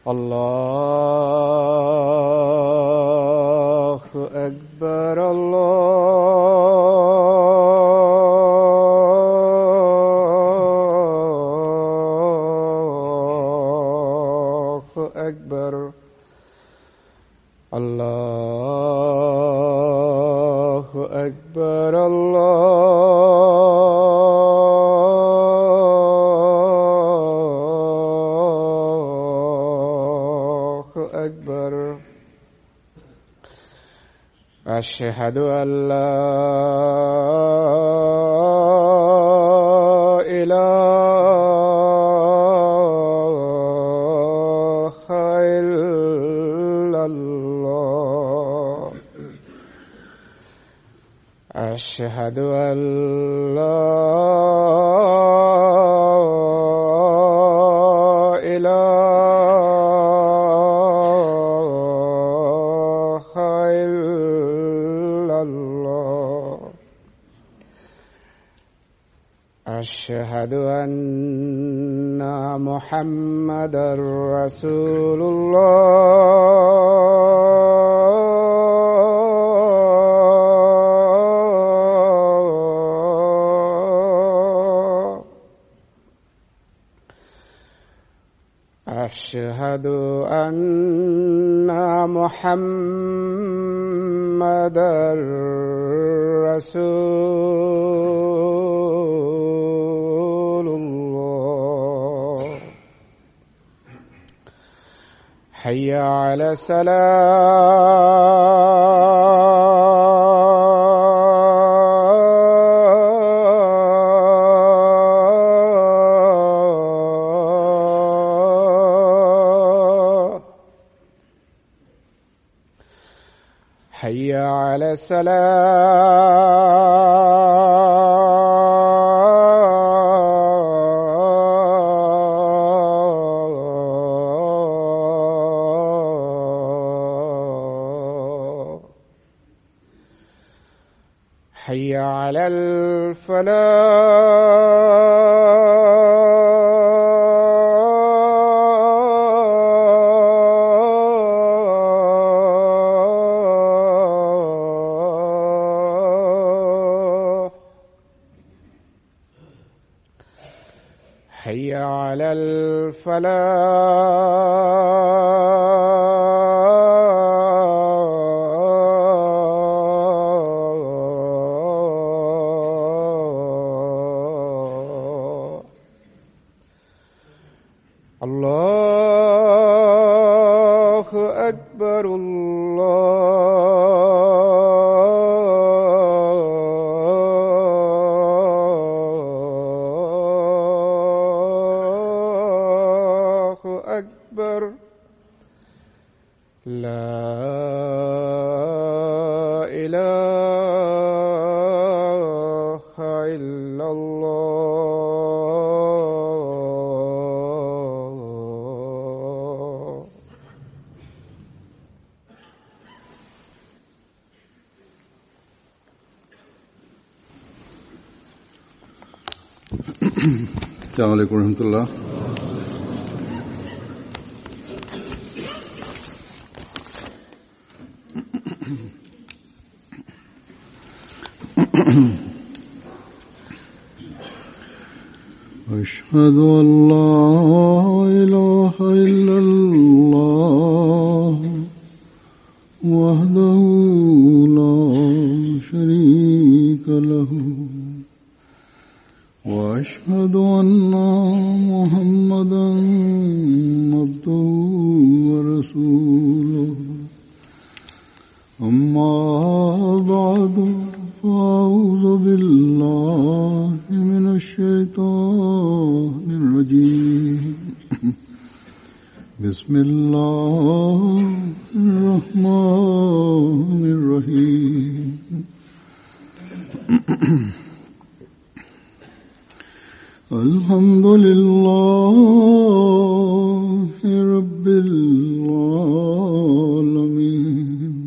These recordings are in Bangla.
الله أكبر الله أكبر الله أكبر الله أكبر. أشهد أن لا إله إلا الله. أشهد أن لا إله إلا الله. أشهد أن محمدًا رسول الله. أشهد أن محمدًا رسول الله. حي على الصلاة. حي على السلام. حي على الفلاح. حي على الفلاح. الله أكبر الله أكبر. لا إله إلا الله. السلام عليكم ورحمة الله. أشهد أن لا إله إلا الله وحده لا شريك له وأشهد أن محمدًا عبده ورسوله. أما بعد فأعوذ بالله من الشيطان الرجيم. بسم الله الرحمن الرحيم. الحمد لله رب العالمين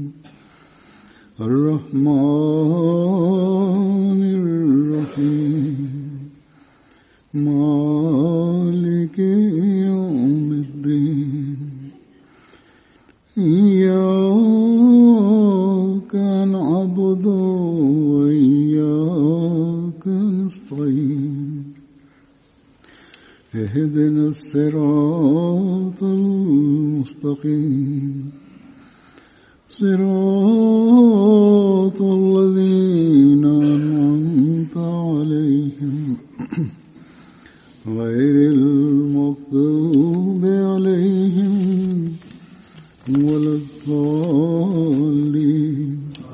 الرحمن الرحيم مالك يوم الدين إياك نعبد وإياك نستعين اهدنا الصراط المستقيم صراط الذين أنعمت عليهم غير المغضوب عليهم ولا الضالين.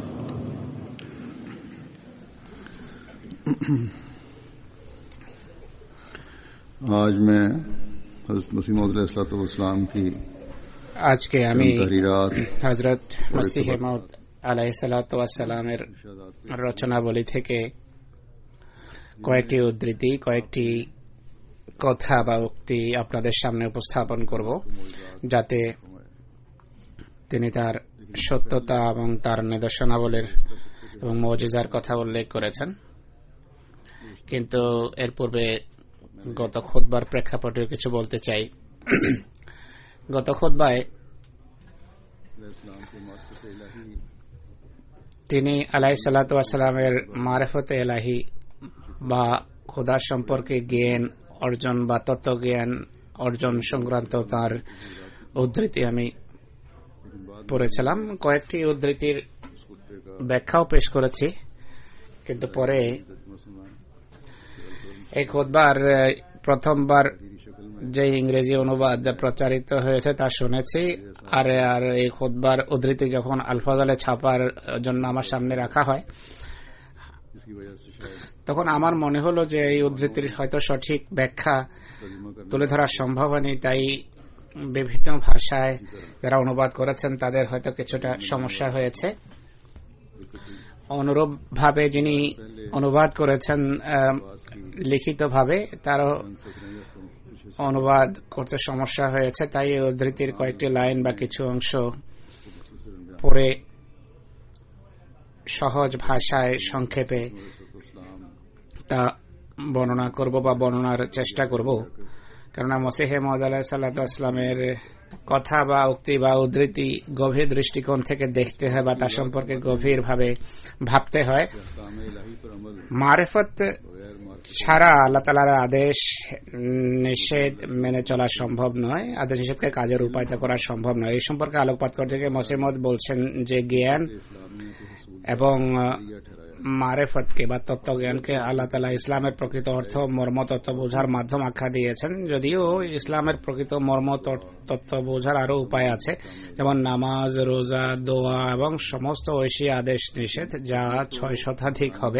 आज मैं हज़रत मसीह मौद अलैहिस्सलाम की আজকে আমি হযরত মসিহ মাউদ আলাইহিসসালাতু ওয়াসসালামের রচনাবলী থেকে কয়েকটি উদ্ধৃতি, কয়েকটি কথা বা উক্তি আপনাদের সামনে উপস্থাপন করব, যাতে তিনি তার সত্যতা এবং তার নিদর্শনাবলীর এবং মুজিজার কথা উল্লেখ করেছেন। কিন্তু এর পূর্বে গত খুতবার প্রেক্ষাপটে কিছু বলতে চাই। গত খুতবায় তিনি আলাইহিসসালাতু ওয়াসসালামের মারিফতে ইলাহি বা খোদা সম্পর্কে জ্ঞান অর্জন বা তত্ত্বজ্ঞান অর্জন সংক্রান্ত তার উদ্ধৃতি আমি পড়েছিলাম। কয়েকটি উদ্ধৃতির ব্যাখ্যাও পেশ করেছি, কিন্তু পরে এই খুতবার প্রথমবার যে ইংরেজি অনুবাদ প্রচারিত হয়েছে তা শুনেছি, আর এই খুতবার উদ্ধৃতি যখন আলফাজলে ছাপার জন্য আমার সামনে রাখা হয়, তখন আমার মনে হলো যে এই উদ্ধৃতির হয়তো সঠিক ব্যাখ্যা তুলে ধরা সম্ভব হয়নি। তাই বিভিন্ন ভাষায় যারা অনুবাদ করেছেন তাদের হয়তো কিছুটা সমস্যা হয়েছে। অনুরূপ ভাবে যিনি অনুবাদ করেছেন লিখিত ভাবে, তারও অনুবাদ করতে সমস্যা হয়েছে। তাই এই উদ্ধৃতির কয়েকটি লাইন বা কিছু অংশ পড়ে সহজ ভাষায় সংক্ষেপে তা বর্ণনা করব বা বর্ণনার চেষ্টা করব। কেননা মসিহ মাউদ আলাইহিসসালাতু ওয়াসসালামের কথা বা উক্তি বা উদ্ধৃতি গভীর দৃষ্টিকোণ থেকে দেখতে হয় বা তার সম্পর্কে গভীরভাবে ভাবতে হয়। মারিফত ছাড়া আল্লাহ তাআলার আদেশ নিষেধ মেনে চলা সম্ভব নয়, আদেশ নিষেধকে কাজে রূপায়িত করা সম্ভব নয়। এই সম্পর্কে আলোকপাত করতে গিয়ে মসিহ মাউদ বলছেন যে জ্ঞান এবং মারিফতকে বা তত্ত্বজ্ঞানকে আল্লাহ তাআলা ইসলামের প্রকৃত অর্থ মর্ম তত্ত্ব বোঝার মাধ্যম আখ্যা দিয়েছেন। যদিও ইসলামের প্রকৃত মর্ম তত্ত্ব বোঝার আরো উপায় আছে, যেমন নামাজ, রোজা, দোয়া এবং সমস্ত ঐশী আদেশ নিষেধ, যা 6 শতাধিক হবে।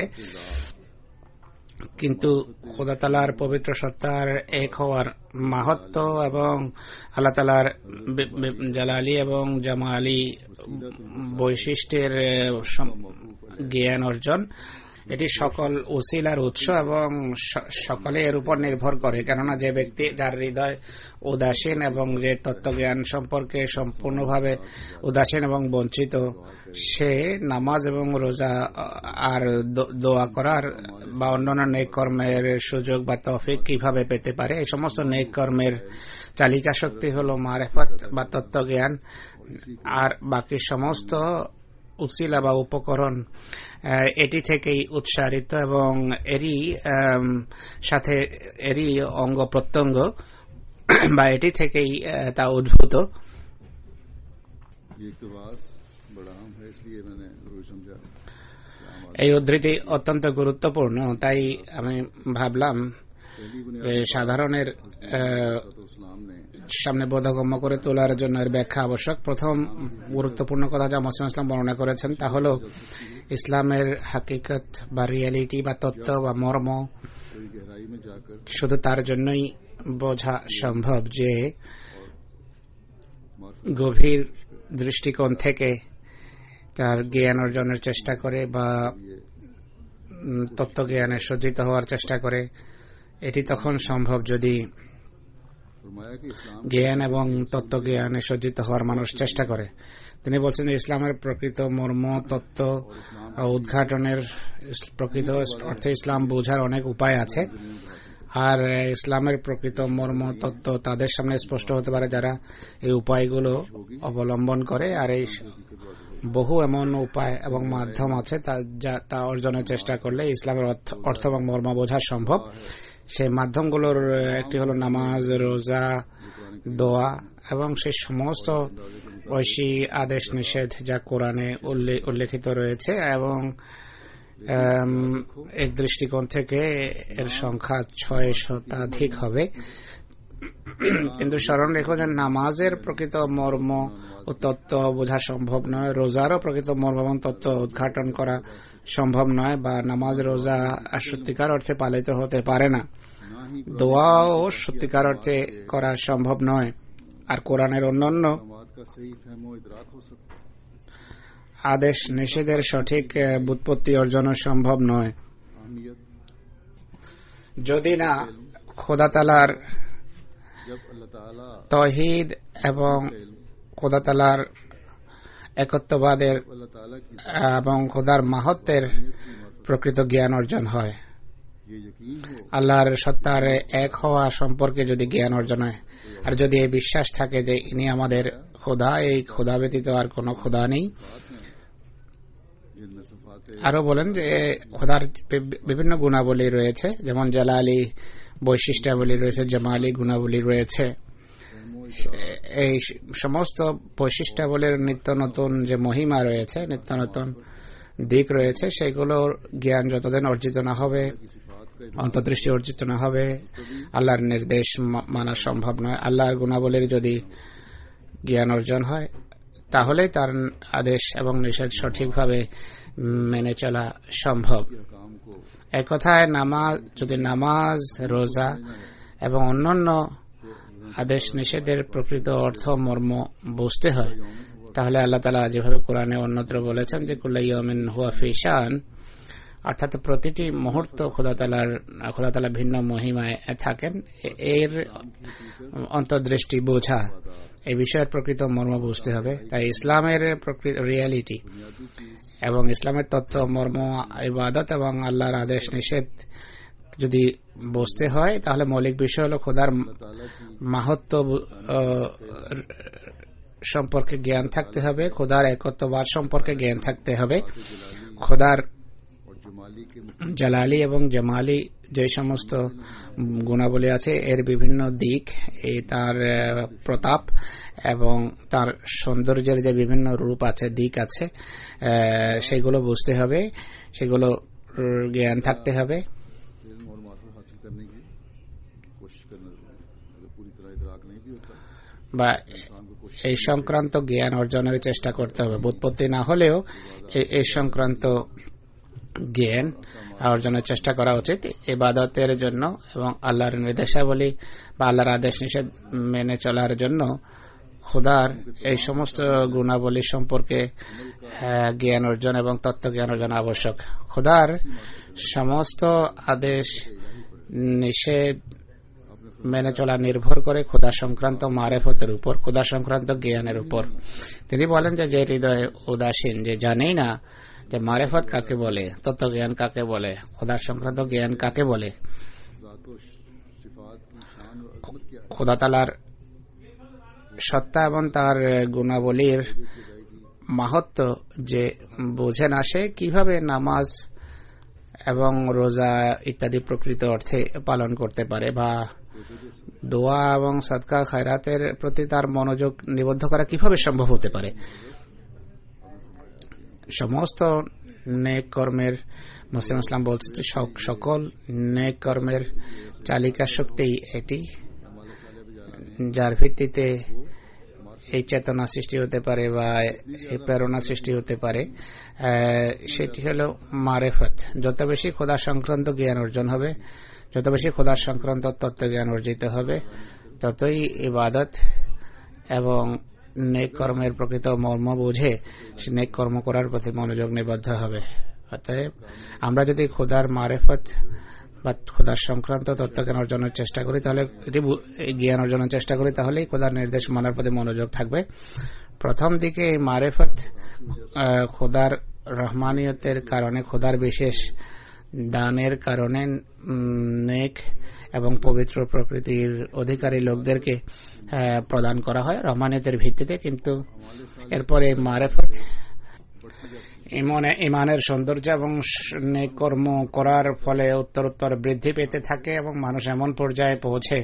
কিন্তু খোদা তাআলার পবিত্র সত্তার এক হওয়ার মাহাত্ম্য এবং আল্লাহ তাআলার জালালি এবং জামালি বৈশিষ্ট্যের জ্ঞান অর্জন, এটি সকল উসিলার উৎস এবং সকলে এর উপর নির্ভর করে। কেননা যে ব্যক্তি যার হৃদয় উদাসীন এবং যে তত্ত্বজ্ঞান সম্পর্কে সম্পূর্ণভাবে উদাসীন এবং বঞ্চিত, সে নামাজ এবং রোজা আর দোয়া করার বা অন্যান্য নেক কর্মের সুযোগ বা তৌফিক কিভাবে পেতে পারে? এই সমস্ত নেক কর্মের চালিকা শক্তি হল মারিফত বা তত্ত্বজ্ঞান, আর বাকি সমস্ত উসিলা বা উপকরণ এটি থেকেই উৎসারিত এবং এরই সাথে এরই অঙ্গ প্রত্যঙ্গ বা এটি থেকেই তা উদ্ভূত। এই উদ্ধৃতি অত্যন্ত গুরুত্বপূর্ণ, তাই আমি ভাবলাম সাধারণের সামনে বোধগম্য করে তোলার জন্য এর ব্যাখ্যা আবশ্যক। প্রথম গুরুত্বপূর্ণ কথা যা মুসলিম ইসলাম বর্ণনা করেছেন তা হল ইসলামের হাকিকত বা রিয়ালিটি বা তত্ত্ব বা মর্ম শুধু তার জন্যই বোঝা সম্ভব যে গভীর দৃষ্টিকোণ থেকে তার জ্ঞান অর্জনের চেষ্টা করে বা তত্ত্বজ্ঞানে সজ্জিত হওয়ার চেষ্টা করে। এটি তখন সম্ভব যদি জ্ঞান এবং তত্ত্বজ্ঞানে সজ্জিত হওয়ার মানুষ চেষ্টা করে। তিনি বলছেন ইসলামের প্রকৃত মর্ম তত্ত্ব উদ্ঘাটনের প্রকৃত অর্থে ইসলাম বোঝার অনেক উপায় আছে, আর ইসলামের প্রকৃত মর্ম তত্ত্ব তাদের সামনে স্পষ্ট হতে পারে যারা এই উপায়গুলো অবলম্বন করে। আর এই বহু এমন উপায় এবং মাধ্যম আছে তা অর্জনের চেষ্টা করলে ইসলামের অর্থ এবং মর্ম বোঝা সম্ভব। সেই মাধ্যমগুলোর একটি হলো নামাজ, রোজা, দোয়া এবং সেই সমস্ত ঐশী আদেশ নিষেধ যা কোরআনে উল্লেখিত রয়েছে। এবং এক দৃষ্টিকোণ থেকে এর সংখ্যা 6 শতাধিক হবে। কিন্তু স্মরণ রেখো যে নামাজের প্রকৃত মর্ম ও তত্ত্ব বোঝা সম্ভব নয়, রোজারও প্রকৃত মর্ম এবং তত্ত্ব উদ্ঘাটন করা সম্ভব নয়, বা নামাজ রোজা সত্যিকার অর্থে পালিত হতে পারে না, দোয়াও সত্যিকার অর্থে করা সম্ভব নয়। আর কোরআনের অন্যান্য আদেশ নিষেধের সঠিক ব্যুৎপত্তি অর্জনও সম্ভব নয় যদি না খোদা তাআলার তাওহীদ এবং খোদা তাআলার একত্ববাদের এবং খোদার মাহাত্ম্যের প্রকৃত জ্ঞান অর্জন হয়। আল্লাহর সত্তার এক হওয়া সম্পর্কে যদি জ্ঞান অর্জন হয়, আর যদি এই বিশ্বাস থাকে যে ইনি আমাদের খোদা, এই খোদা ব্যতীত আর কোনো খোদা নেই। আরো বলেন যে খোদার বিভিন্ন গুণাবলী রয়েছে, যেমন জালালি বৈশিষ্ট্যাবলী রয়েছে, জামালি গুণাবলী রয়েছে। এই সমস্ত বৈশিষ্ট্যাবলীর নিত্য নতুন যে মহিমা রয়েছে, নিত্য নতুন দিক রয়েছে, সেগুলোর জ্ঞান যতদিন অর্জিত না হবে, অন্তর্দৃষ্টি অর্জিত না হবে, আল্লাহর নির্দেশ মানা সম্ভব নয়। আল্লাহর গুণাবলীর যদি জ্ঞান অর্জন হয় তাহলে তার আদেশ এবং নিষেধ সঠিকভাবে মেনে চলা সম্ভব। এক কথায় যদি নামাজ, রোজা এবং অন্যান্য আদেশ নিষেধের প্রকৃত অর্থ মর্ম বুঝতে হয়, তাহলে আল্লাহ তাআলা যেভাবে কোরআনে অন্যত্র বলেছেন যে কুল্লু ইয়াউমিন হুয়া ফি শান, অর্থাৎ প্রতিটি মুহূর্ত খোদা তাআলা ভিন্ন মহিমায় থাকেন, এর অন্তর্দৃষ্টি বোঝা, এই বিষয়ের প্রকৃত মর্ম বুঝতে হবে। তাই ইসলামের প্রকৃত রিয়ালিটি এবং ইসলামের তত্ত্ব, মর্ম, ইবাদত এবং আল্লাহর আদেশ নিষেধ যদি বুঝতে হয়, তাহলে মৌলিক বিষয় হল খোদার মাহাত্ম্য সম্পর্কে জ্ঞান থাকতে হবে, খোদার একত্ববাদ সম্পর্কে জ্ঞান থাকতে হবে, খোদার জালালি এবং জামালি যে সমস্ত গুণাবলী আছে এর বিভিন্ন দিক, তার প্রতাপ এবং তার সৌন্দর্যের যে বিভিন্ন রূপ আছে, দিক আছে, সেগুলো বুঝতে হবে, সেগুলো জ্ঞান থাকতে হবে। বা এই সংক্রান্ত জ্ঞান অর্জনের চেষ্টা করতে হবে। ব্যুৎপত্তি না হলেও এই সংক্রান্ত জ্ঞান অর্জনের চেষ্টা করা উচিত ইবাদতের জন্য এবং আল্লাহর নির্দেশাবলী বা আল্লাহর আদেশ নিষেধ মেনে চলার জন্য। খোদার এই সমস্ত গুণাবলী সম্পর্কে জ্ঞান অর্জন এবং তত্ত্ব জ্ঞান অর্জন আবশ্যক। খোদার সমস্ত আদেশ নিষেধ মেনে চলা নির্ভর করে খোদা সংক্রান্ত মারেফতের উপর, খোদা সংক্রান্ত জ্ঞানের উপর। তিনি বলেন যে হৃদয় উদাসীন, যে জানেই না যে মারেফত কাকে বলে, তত্ত্ব জ্ঞান কাকে বলে, খোদা সংক্রান্ত জ্ঞান কাকে বলে, খোদা তাআলার সত্তা এবং তার গুণাবলীর মাহাত্ম্য যে বোঝে না, সে কিভাবে নামাজ এবং রোজা ইত্যাদি প্রকৃত অর্থে পালন করতে পারে, বা দোয়া এবং সাদকা খায়রাতের প্রতি তার মনোযোগ নিবদ্ধ করা কিভাবে সম্ভব হতে পারে। সমস্ত নেক কর্মের, মুসলিম ইসলাম বলছে যে সকল নেক কর্মের চালিকা শক্তি এটি, যার ভিত্তিতে এই চেতনা সৃষ্টি হতে পারে বা এই প্রেরণা সৃষ্টি হতে পারে, সেটি হল মারেফত। যত বেশি খোদা সংক্রান্ত জ্ঞান অর্জন হবে, যত বেশি খোদা সংক্রান্ত তত্ত্ব জ্ঞান অর্জিত হবে, ততই ইবাদত এবং নেক কর্মের প্রকৃত মর্ম বুঝে সে নেক কর্ম করার প্রতি মনোযোগ নিবদ্ধ হবে। অতএব আমরা যদি খোদার মারেফত বা খোদার সংক্রান্ত তত্ত্বজ্ঞান অর্জনের চেষ্টা করি, তাহলে জ্ঞান অর্জনের চেষ্টা করি, তাহলেই খোদার নির্দেশ মানার প্রতি মনোযোগ থাকবে। প্রথম দিকে এই মারেফত খোদার রহমানিয়তের কারণে, খোদার বিশেষ দানের কারণে নেক এবং পবিত্র প্রকৃতির অধিকারী লোকদেরকে প্রদান করা হয় রহমানিয়তের ভিত্তিতে। কিন্তু এরপরে মারেফত ইমানের সৌন্দর্য এবং নেক কর্ম করার ফলে উত্তরোত্তর বৃদ্ধি পেতে থাকে এবং মানুষ এমন পর্যায়ে পৌঁছে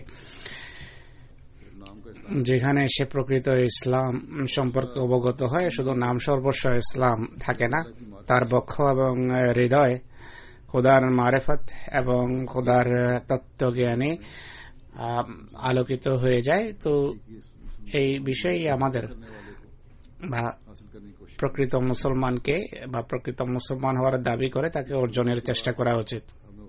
যেখানে সে প্রকৃত ইসলাম সম্পর্কে অবগত হয়। শুধু নাম সর্বস্ব ইসলাম থাকে না, তার বক্ষ এবং হৃদয় খোদার মারেফত এবং খোদার তত্ত্বজ্ঞানে আলোকিত হয়ে যায়। তো এই বিষয়ে আমাদের বা প্রকৃত মুসলমানকে বা প্রকৃত মুসলমান হওয়ার দাবি করে তাকে অর্জনের চেষ্টা করা উচিত।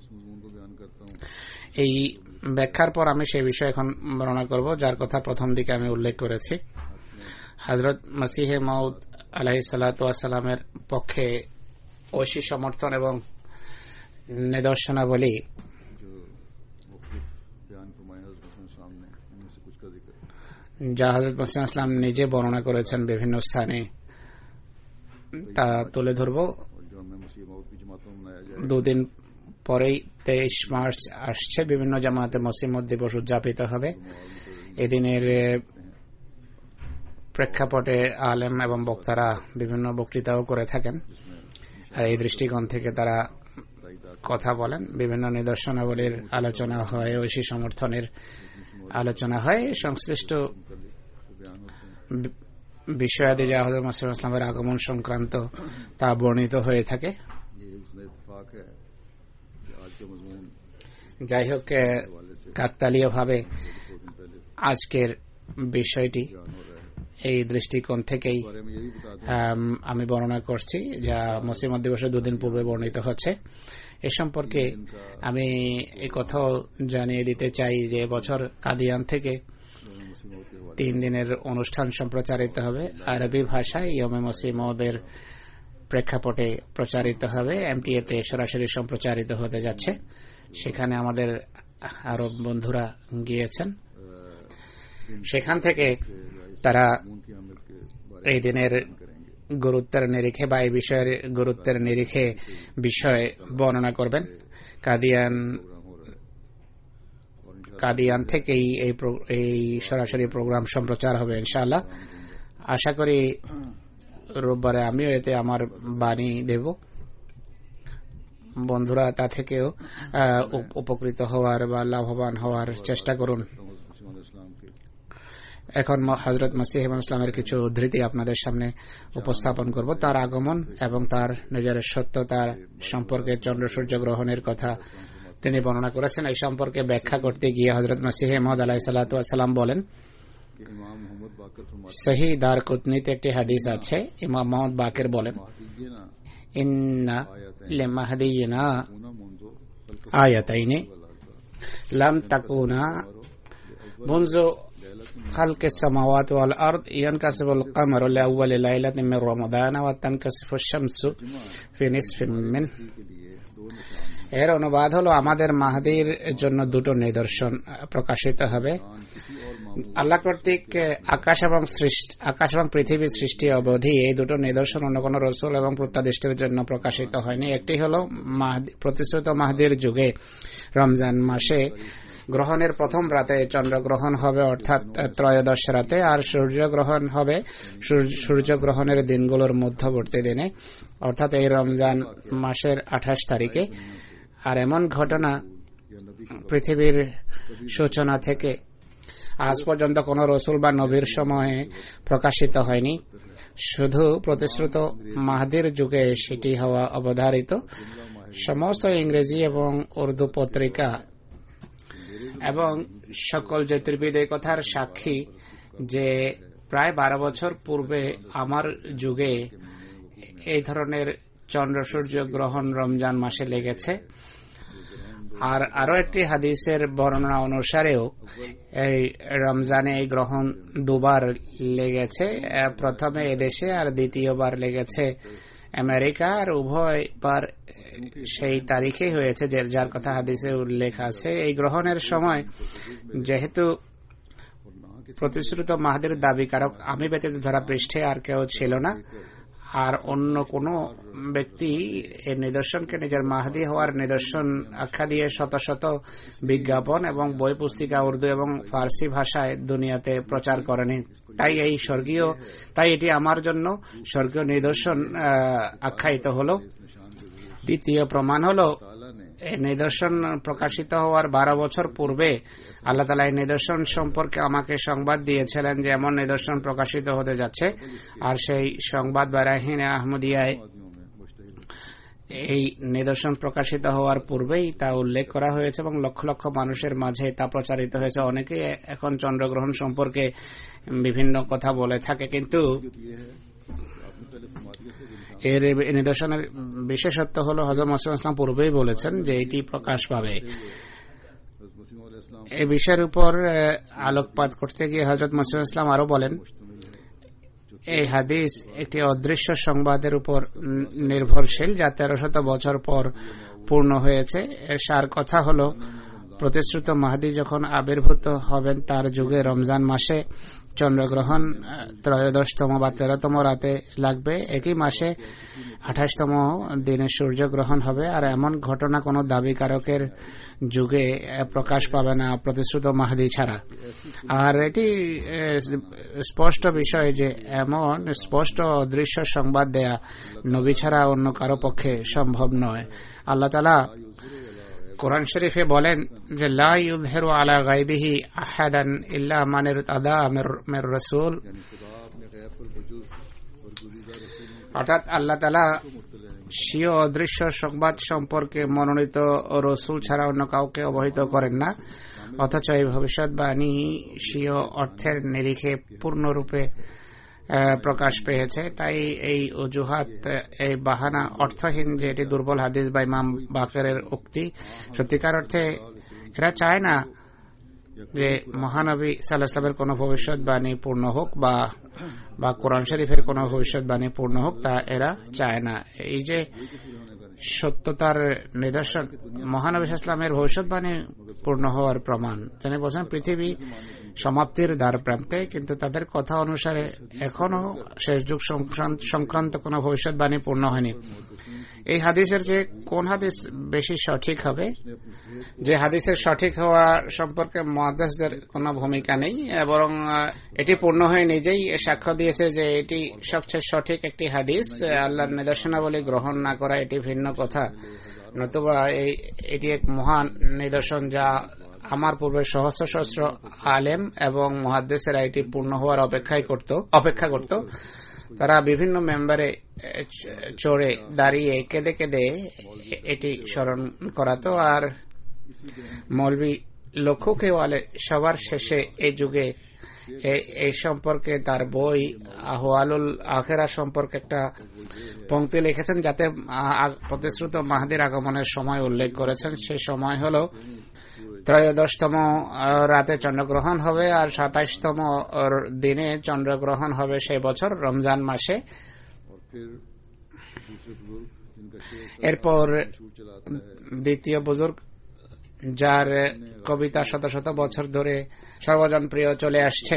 এই ব্যাখ্যার পর আমি সেই বিষয়ে এখন বর্ণনা করব, যার কথা প্রথম দিকে আমি উল্লেখ করেছি। হযরত মসিহে মাউদ আলাইহিস সালাতু ওয়াস সালামের পক্ষে ঐশী সমর্থন এবং নিদর্শনাবলী যা হযরত মসিহ ইসলাম নিজে বর্ণনা করেছেন বিভিন্ন স্থানে, তা তুলে ধরব। দুদিন পরেই 23 মার্চ আসছে, বিভিন্ন জামাতে মসিমত দিবস উদযাপিত হবে। এদিনের প্রেক্ষাপটে আলেম এবং বক্তারা বিভিন্ন বক্তৃতাও করে থাকেন, আর এই দৃষ্টিকোণ থেকে তারা কথা বলেন। বিভিন্ন নিদর্শনাবলীর আলোচনা হয়, ঐশী সমর্থনের আলোচনা হয়, সংশ্লিষ্ট বিষয়াদি যা হযরত মসিহ ইসলামের আগমন সংক্রান্ত তা বর্ণিত হয়ে থাকে। যাই হোক, কাকতালীয় ভাবে আজকের বিষয়টি এই দৃষ্টিকোণ থেকেই আমি বর্ণনা করছি, যা মসিমত দিবসের দুদিন পূর্বে বর্ণিত হচ্ছে। এ সম্পর্কে আমি এই কথাও জানিয়ে দিতে চাই যে বছর কাদিয়ান থেকে 3 দিনের অনুষ্ঠান সম্প্রচারিত হবে। আরবি ভাষায় ইয়মে মসিমদের প্রেক্ষাপটে প্রচারিত হবে, এমটিএতে সরাসরি সম্প্রচারিত হতে যাচ্ছে। সেখানে আমাদের আরব বন্ধুরা গিয়েছেন, সেখান থেকে তারা এই দিনের গুরুত্বের নিরিখে বা এই বিষয়ের গুরুত্বের নিরিখে বিষয় বর্ণনা করবেন। কাদিয়ান থেকেই এই সরাসরি প্রোগ্রাম সম্প্রচার হবে ইনশাআল্লাহ। আশা করি রোববারে আমিও এতে আমার বাণী দেব, বন্ধুরা তা থেকেও উপকৃত হওয়ার বা লাভবান হওয়ার চেষ্টা করুন। এখন হযরত মসিহ ইসলামের কিছু উদ্ধৃতি আপনাদের সামনে উপস্থাপন করব। তার আগমন এবং তার নিজের সত্যতার সম্পর্কে চন্দ্র সূর্য গ্রহণের কথা তিনি বর্ণনা করেছেন। এই সম্পর্কে ব্যাখ্যা করতে গিয়ে হযরত মসিহ মাউদ আলাইহিস সালাতু ওয়াস সালাম বলেন, সহি দারকুতনিতে একটি হাদিস আছে, ইমাম মুহাম্মদ বাকির বলেন, ইন্না লিমাহদিয়িনা আয়াতাইনি লাম তাকুনা মুনযু খালকিস সামাওয়াতি ওয়াল আরদ ইয়ানকাসিফুল কমারু লিআউয়ালি লাইলাতিন মিন রমাদান ওয়া তানকাসিফুশ শামসু ফি নিসফিন মিন। এর অনুবাদ হলো, আমাদের মাহদির জন্য দুটো নিদর্শন প্রকাশিত হবে। আল্লাহ কর্তৃক আকাশ এবং পৃথিবীর সৃষ্টি অবধি এই দুটো নিদর্শন অন্য কোন রসুল এবং প্রত্যাদিষ্টের জন্য প্রকাশিত হয়নি। একটি হলো প্রতিশ্রুত মাহদির যুগে রমজান মাসে গ্রহণের প্রথম রাতে চন্দ্রগ্রহণ হবে, অর্থাৎ ত্রয়োদশ রাতে, আর সূর্যগ্রহণ হবে সূর্যগ্রহণের দিনগুলোর মধ্যবর্তী দিনে, অর্থাৎ এই রমজান মাসের 28 তারিখে। আর এমন ঘটনা পৃথিবীর সূচনা থেকে আজ পর্যন্ত কোন রসুল বা নবীর সময়ে প্রকাশিত হয়নি। শুধু প্রতিশ্রুত মাহদির যুগে সেটি হওয়া অবধারিত। সমস্ত ইংরেজি এবং উর্দু পত্রিকা এবং সকল জ্যোতির্বিদ এই কথার সাক্ষী যে প্রায় 12 বছর পূর্বে আমার যুগে এই ধরনের চন্দ্র সূর্য গ্রহণ রমজান মাসে লেগেছে। আর আরো একটি হাদিসের বর্ণনা অনুসারেও এই রমজানে এই গ্রহণ দুবার লেগেছে, প্রথমে এদেশে আর দ্বিতীয়বার লেগেছে আমেরিকা, আর উভয়বার সেই তারিখে হয়েছে যার কথা হাদিসে উল্লেখ আছে। এই গ্রহণের সময় যেহেতু প্রতিশ্রুত মাহদির দাবিকারক আমি ব্যতীত ধরা পৃষ্ঠে আর কেউ ছিল না, আর অন্য কোন ব্যক্তি এই নিদর্শনকে নিজের মাহদি হওয়ার নিদর্শন আখ্যা দিয়ে শত শত বিজ্ঞাপন এবং বই পুস্তিকা উর্দু এবং ফার্সি ভাষায় দুনিয়াতে প্রচার করেনি। তাই এটি আমার জন্য স্বর্গীয় নিদর্শন আখ্যায়িত হলো। দ্বিতীয় প্রমাণ হলো, এই নিদর্শন প্রকাশিত হওয়ার 12 বছর পূর্বে আল্লাহ তাআলা এই নিদর্শন সম্পর্কে আমাকে সংবাদ দিয়েছিলেন যে এমন নিদর্শন প্রকাশিত হতে যাচ্ছে, আর সেই সংবাদ বারাহিনে আহমদিয়ায় এই নিদর্শন প্রকাশিত হওয়ার পূর্বেই তা উল্লেখ করা হয়েছে এবং লক্ষ লক্ষ মানুষের মাঝে তা প্রচারিত হয়েছে। অনেকে এখন চন্দ্রগ্রহণ সম্পর্কে বিভিন্ন কথা বলে থাকে, কিন্তু এর নিদর্শনের বিশেষত্ব হল হযরত মুসলিম ইসলাম পূর্বেই বলেছেন যে এটি প্রকাশ পাবে। এই বিষয়ের উপর আলোকপাত করতে গিয়ে হযরত মুসলিম ইসলাম আরো বলেন, এই হাদিস একটি অদৃশ্য সংবাদের উপর নির্ভরশীল যা 1300 বছর পর পূর্ণ হয়েছে। এর সার কথা হল, প্রতিশ্রুত মাহদী যখন আবির্ভূত হবেন তার যুগে রমজান মাসে চন্দ্রগ্রহণ 13তম বা 13তম রাতে লাগবে। একই মাসে 28তম দিনে সূর্যগ্রহণ হবে। আর এমন ঘটনা কোন দাবিকারকের যুগে প্রকাশ পাবে না প্রতিশ্রুত মাহদী ছাড়া। আর এটি স্পষ্ট বিষয় যে এমন স্পষ্ট অদৃশ্য সংবাদ দেয়া নবী ছাড়া অন্য কারো পক্ষে সম্ভব নয়। আল্লাহ তাআলা কোরআন শরীফে বলেন যে লা ইউযহিরু আলা গায়বিহি আহাদান ইল্লা মান ইরতাদা মির রাসূল, অর্থাৎ আল্লাহ তাআলা স্বীয় অদৃশ্য সংবাদ সম্পর্কে মনোনীত রাসূল ছাড়া অন্য কাউকে অবহিত করেন না। অথচ এই ভবিষ্যৎবাণী স্বীয় অর্থের নিরিখে পূর্ণরূপে প্রকাশ পেয়েছে। তাই এই অজুহাত, এই বাহানা অর্থহীন যে এটি দুর্বল হাদিস বা ইমাম বাকেরের উক্তি। সত্যিকার অর্থে এরা চায় না যে মহানবী সাল্লাল্লাহু আলাইহি ওয়াসাল্লামের কোন ভবিষ্যৎবাণী পূর্ণ হোক বা কোরআন শরীফের কোন ভবিষ্যৎবাণী পূর্ণ হোক, তা এরা চায় না। এই যে সত্যতার নিদর্শন মহানবী সাল্লাল্লাহু আলাইহি ওয়াসাল্লামের ভবিষ্যৎবাণী পূর্ণ হওয়ার প্রমাণ। তিনি বলেছেন পৃথিবী সমাপ্তির দ্বার প্রান্তে, কিন্তু তাদের কথা অনুসারে এখনো শেষ যুগ সংক্রান্ত কোন ভবিষ্যৎবাণী পূর্ণ হয়নি। এই হাদিসের যে কোন হাদিস বেশি সঠিক হবে, যে হাদিসের সঠিক হওয়া সম্পর্কে মুহাদ্দিসদের কোনো ভূমিকা নেই, বরং এটি পূর্ণ হয়ে নিজেই সাক্ষ্য দিয়েছে যে এটি সবচেয়ে সঠিক একটি হাদিস। আল্লাহর নিদর্শনাবলী গ্রহণ না করা এটি ভিন্ন কথা, নতুবা এটি এক মহান নিদর্শন যা আমার পূর্বে সহস্র সহস্র আলেম এবং মুহাদ্দিসেরা এটি পূর্ণ হওয়ার অপেক্ষা করত। তারা বিভিন্ন মেম্বারে চড়ে দাঁড়িয়ে কেঁদে কেঁদে এটি স্মরণ করাতো। আর মৌলভী লক্ষকেওয়ালে সবার শেষে এই যুগে এই সম্পর্কে তার বই আহওয়ালুল আখিরা সম্পর্কে একটা পংক্তি লিখেছেন, যাতে প্রতিশ্রুত মাহদীর আগমনের সময় উল্লেখ করেছেন। সেই সময় হল 13তম রাতে চন্দ্রগ্রহণ হবে আর 27তম দিনে চন্দ্রগ্রহণ হবে সেই বছর রমজান মাসে। এরপর দ্বিতীয় বুজুর্গ, যার কবিতা শত শত বছর ধরে সর্বজন প্রিয় চলে আসছে,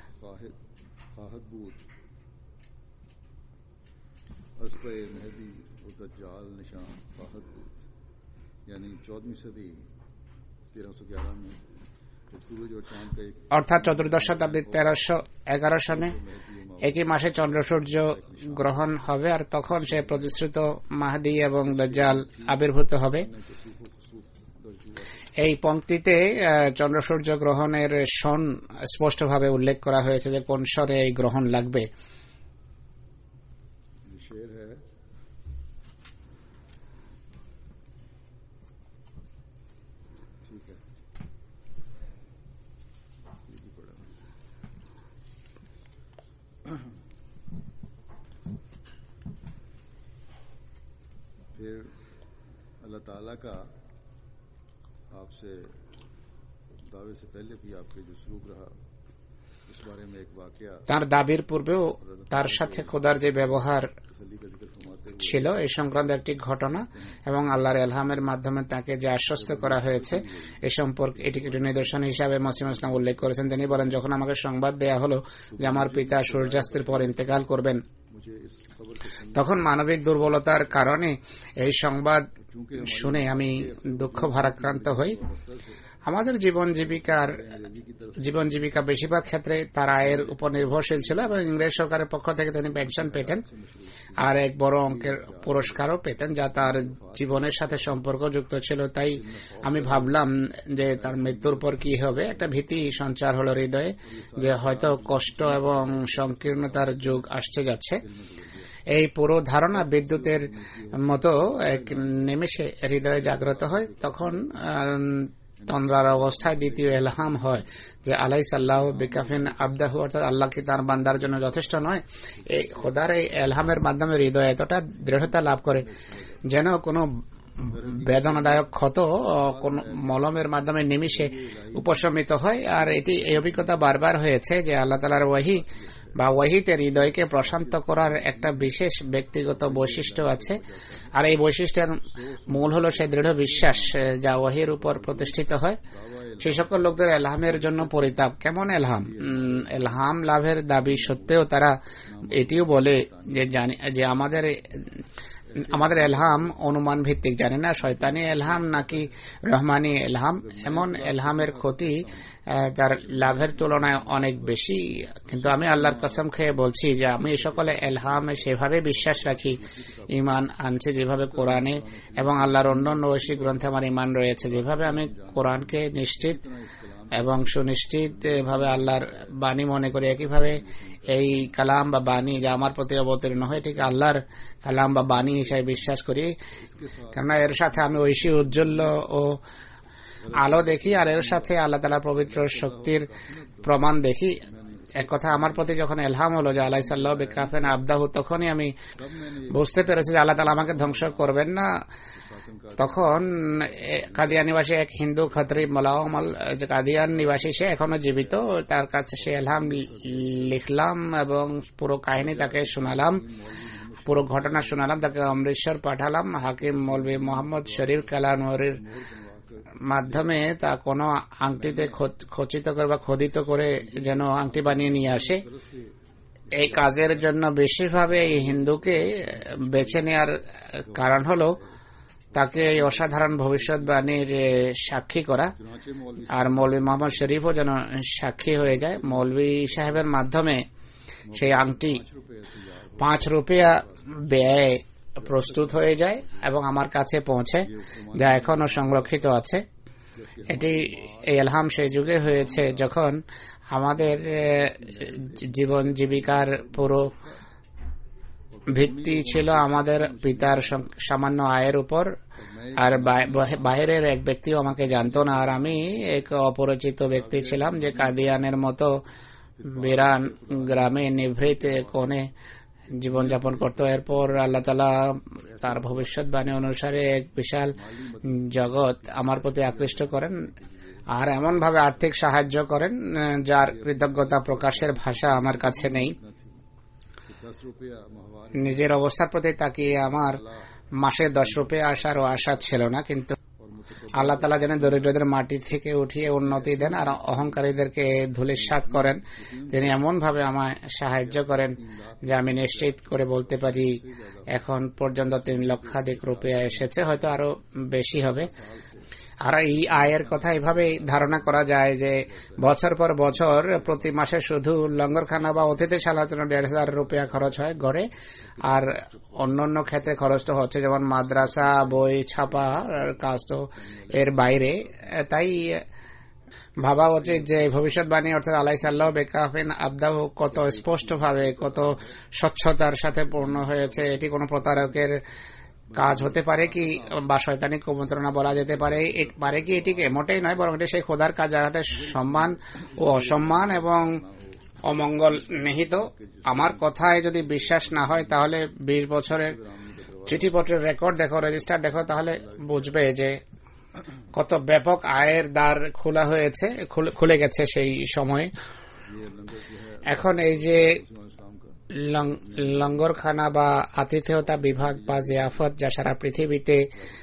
অর্থাৎ 14 শতাব্দীর 1311 সনে একই মাসে চন্দ্র সূর্য গ্রহণ হবে, আর তখন সে প্রতিশ্রুত মাহদী এবং দাজ্জাল আবির্ভূত হবে। এই পংক্তিতে চন্দ্র সূর্য গ্রহণের সন স্পষ্টভাবে উল্লেখ করা হয়েছে যে কোন সনে এই গ্রহণ লাগবে। फिर अल्लाह ताला का आपसे दावे से पहले भी आपके जो सलूक रहा इस बारे में एक वाकया, তার দাবির পূর্বেও তার সাথে খোদার যে ব্যবহার ছিল এই সংক্রান্ত একটি ঘটনা এবং আল্লাহর ইলহামের মাধ্যমে তাকে যে আশ্বস্ত করা হয়েছে এই সম্পর্কে এটি একটি নিদর্শন হিসাবে মুসলিম ইসলাম উল্লেখ করেছেন। তিনি বলেন, যখন আমাকে সংবাদ দেয়া হলো যে আমার পিতা সূর্যাস্তের পর ইন্তেকাল করবেন, मुझे इस खबर को सुनने তখন মানবিক দুর্বলতার কারণে এই সংবাদ শুনে আমি দুঃখ ভারাক্রান্ত হই। আমাদের জীবন জীবিকা বেশিরভাগ ক্ষেত্রে তার আয়ের উপর নির্ভরশীল ছিল এবং ইংরেজ সরকারের পক্ষ থেকে তিনি পেনশন পেতেন আর এক বড় অঙ্কের পুরস্কারও পেতেন, যা তার জীবনের সাথে সম্পর্কযুক্ত ছিল। তাই আমি ভাবলাম যে তার মৃত্যুর পর কি হবে। একটা ভীতি সঞ্চার হলো হৃদয়ে যে হয়তো কষ্ট এবং সংকীর্ণতার যুগ আসছে যাচ্ছে। এই পুরো ধারণা বিদ্যুতের মতো এক নিমেষে হৃদয়ে জাগ্রত হয়। তখন তন্দ্রার অবস্থায় দ্বিতীয় এলহাম হয় যে আলাইসাল্লাহ বিকাফিন আবদাহু, অর্থাৎ আল্লাহ কি তার বান্দার জন্য যথেষ্ট নয়। এই খোদার এই এলহামের মাধ্যমে হৃদয় এতটা দৃঢ়তা লাভ করে যেন কোনো বেদনাদায়ক ক্ষত কোন মলমের মাধ্যমে নিমিষে উপশমিত হয়। আর এই অভিজ্ঞতা বারবার হয়েছে যে আল্লাহ তাআলার ওয়াহি বা ওয়াহিতে হৃদয়কে প্রশান্ত করার একটা বিশেষ ব্যক্তিগত বৈশিষ্ট্য আছে। আর এই বৈশিষ্ট্যের মূল হলো সেই দৃঢ় বিশ্বাস যা ওয়াহির উপর প্রতিষ্ঠিত হয়। সেই সকল লোকদের এলহামের জন্য পরিতাপ। কেমন এলহাম লাভের দাবি সত্ত্বেও তারা এটিও বলে যে আমাদের এলহাম অনুমান ভিত্তিক, জানি না শয়তানি এলহাম নাকি রহমানি এলহাম। এমন এলহামের ক্ষতি তার লাভের তুলনায় অনেক বেশি। কিন্তু আমি আল্লাহর কসম খেয়ে বলছি যে আমি এই সকলে এলহামে সেভাবে বিশ্বাস রাখি, ইমান আনছি যেভাবে কোরআনে এবং আল্লাহর অন্যান্য ঐশিক গ্রন্থে আমার ইমান রয়েছে। যেভাবে আমি কোরআনকে নিশ্চিত এবং সুনিশ্চিত ভাবে আল্লাহর বাণী মনে করি, একইভাবে এই কালাম বা বাণী যা আমার প্রতি অবতীর্ণ হয় ঠিক আল্লাহর কালাম বা বাণী হিসেবে বিশ্বাস করি। কেননা এর সাথে আমি ঐশী উজ্জ্বল ও আলো দেখি, আর এর সাথে আল্লাহ তাআলার পবিত্র শক্তির প্রমাণ দেখি। এক কথা আমার প্রতি যখন এলহাম হলো যে আলাইসাল্লাহ বিকাফিন আবদাহু, তখনই আমি বুঝতে পেরেছি যে আল্লাহ তাআলা আমাকে ধ্বংস করবেন না। তখন কাদিয়ান নিবাসী এক হিন্দু খত্রি মোলাওয়াল, কাদিয়ান নিবাসী, সে এখনো জীবিত, তার কাছে সে এলহাম লিখলাম এবং পুরো কাহিনী তাকে শোনালাম, পুরো ঘটনা শোনালাম। তাকে অমৃতসর পাঠালাম। হাকিম মৌলভী মোহাম্মদ শরীফ কালানুরির মাধ্যমে তা কোনো আংটিতে খচিত করে বা খোদিত করে যেন আংটি বানিয়ে নিয়ে আসে। এই কাজের জন্য বিশেষভাবে এই হিন্দুকে বেছে নেওয়ার কারণ হলো তাকে এই অসাধারণ ভবিষ্যৎবাণীর সাক্ষী করা, আর মৌলভী মোহাম্মদ শরীফও যেন সাক্ষী হয়ে যায়। মৌলভী সাহেবের মাধ্যমে সেই আংটি 5 রুপিয়া ব্যয়ে প্রস্তুত হয়ে যায় এবং আমার কাছে পৌঁছে, যা এখনো সংরক্ষিত আছে। এটি এই এলহাম সেই যুগে হয়েছে যখন আমাদের জীবন জীবিকার পুরো ভিত্তি ছিল আমাদের পিতার সামান্য আয়ের উপর, আর বাইরের এক ব্যক্তিও আমাকে জানতো না। আর আমি এক অপরিচিত ব্যক্তি ছিলাম যে কাদিয়ানের মতো বিরান গ্রামে নিভৃত কোণে জীবনযাপন করত। এরপর আল্লাহ তাআলা তার ভবিষ্যৎবাণী অনুসারে এক বিশাল জগৎ আমার প্রতি আকৃষ্ট করেন আর এমন ভাবে আর্থিক সাহায্য করেন যার কৃতজ্ঞতা প্রকাশের ভাষা আমার কাছে নেই। নিজের অবস্থার প্রতি তাকিয়ে আমার মাসে 10 রুপিয়া আসারও আশা ছিল না, কিন্তু আল্লাহ তাআলা যেন দরিদ্রদের মাটি থেকে উঠিয়ে উন্নতি দেন আর অহংকারীদেরকে ধূলিসাৎ করেন। তিনি এমন ভাবে আমায় সাহায্য করেন যে আমি নিশ্চিত করে বলতে পারি এখন পর্যন্ত 3 লক্ষাধিক রুপিয়া এসেছে, হয়তো আরো বেশি হবে। আর এই আয়ের কথা এভাবে ধারণা করা যায় যে বছর পর বছর প্রতি মাসে শুধু লঙ্গরখানা বা অতিথিশালার জন্য 1,500 রুপিয়া খরচ হয় ঘরে, আর অন্যান্য ক্ষেত্রে খরচ তো হচ্ছে যেমন মাদ্রাসা, বই ছাপা কাজ, তো এর বাইরে। তাই ভাবা উচিত যে ভবিষ্যৎবাণী অর্থাৎ আলাইসাল্লাহ বিকাফিন আবদাহু কত স্পষ্ট ভাবে, কত স্বচ্ছতার সাথে পূর্ণ হয়েছে। এটি কোন প্রতারকের কাজ হতে পারে কি বা শয়তানি কুমন্ত্রণা বলা যেতে পারে কি? এটিকে মোটেই নয়, বরং এটি সেই খোদার কাজ যাতে সম্মান ও অসম্মান এবং অমঙ্গল নিহিত। আমার কথায় যদি বিশ্বাস না হয় তাহলে 20 বছরের চিঠিপত্রের রেকর্ড দেখো, রেজিস্টার দেখো, তাহলে বুঝবে যে কত ব্যাপক আয়ের দ্বার খোলা হয়েছে, খুলে গেছে সেই সময়ে। এখন এই যে লঙ্গরখানা বা আতিথেয়তা বিভাগ বা জিয়াফত যা সারা পৃথিবীতে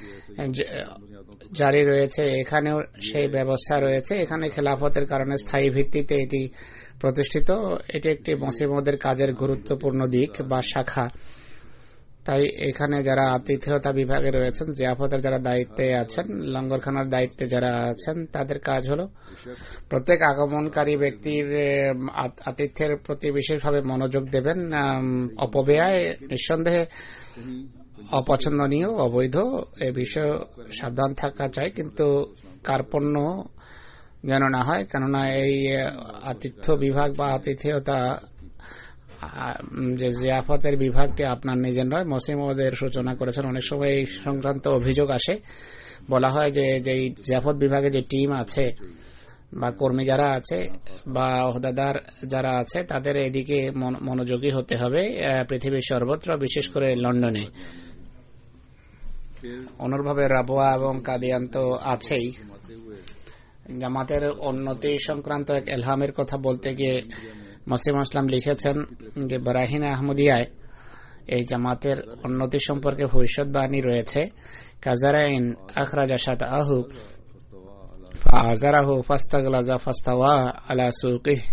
জারি রয়েছে, এখানেও সেই ব্যবস্থা রয়েছে। এখানে খেলাফতের কারণে স্থায়ী ভিত্তিতে এটি প্রতিষ্ঠিত। এটি একটি মসজিদের কাজের গুরুত্বপূর্ণ দিক বা শাখা। তাই এখানে যারা আতিথেয়তা বিভাগে রয়েছেন, জিয়াফতের যারা দায়িত্বে আছেন, লঙ্গরখানার দায়িত্বে যারা আছেন, তাদের কাজ হলো প্রত্যেক আগমনকারী ব্যক্তির আতিথ্যের প্রতি বিশেষভাবে মনোযোগ দেবেন। অপব্যয় নিঃসন্দেহে অপছন্দনীয়, অবৈধ, এ বিষয়ে সাবধান থাকা চাই, কিন্তু কার্পণ্য যেন না হয়। কেননা এই আতিথ্য বিভাগ বা আতিথেয়তা যে জিয়াফতের বিভাগটি আপনার নিজের নয়, মসিমদের সূচনা করেছেন। অনেক সময় এই সংক্রান্ত অভিযোগ আসে, বলা হয় যে জিয়াফত বিভাগে যে টিম আছে বা কর্মী যারা আছে বা ওহদাদার যারা আছে, তাদের এদিকে মনোযোগী হতে হবে পৃথিবীর সর্বত্র, বিশেষ করে লন্ডনে। অনুরূপভাবে রাবোয়া এবং কাদিয়ান তো আছেই। জামাতের উন্নতি সংক্রান্ত এক এলহামের কথা বলতে গিয়ে মসিম আসলাম লিখেছেন যে বারাহিনে আহমদিয়ায় এই জামাতের উন্নতি সম্পর্কে ভবিষ্যৎবাণী রয়েছে। কাজারাইন আখরাজা শাতাহু ফাআযারাহু ফাস্তাগলাযা ফাস্তাওয়া আলা সুকিহি।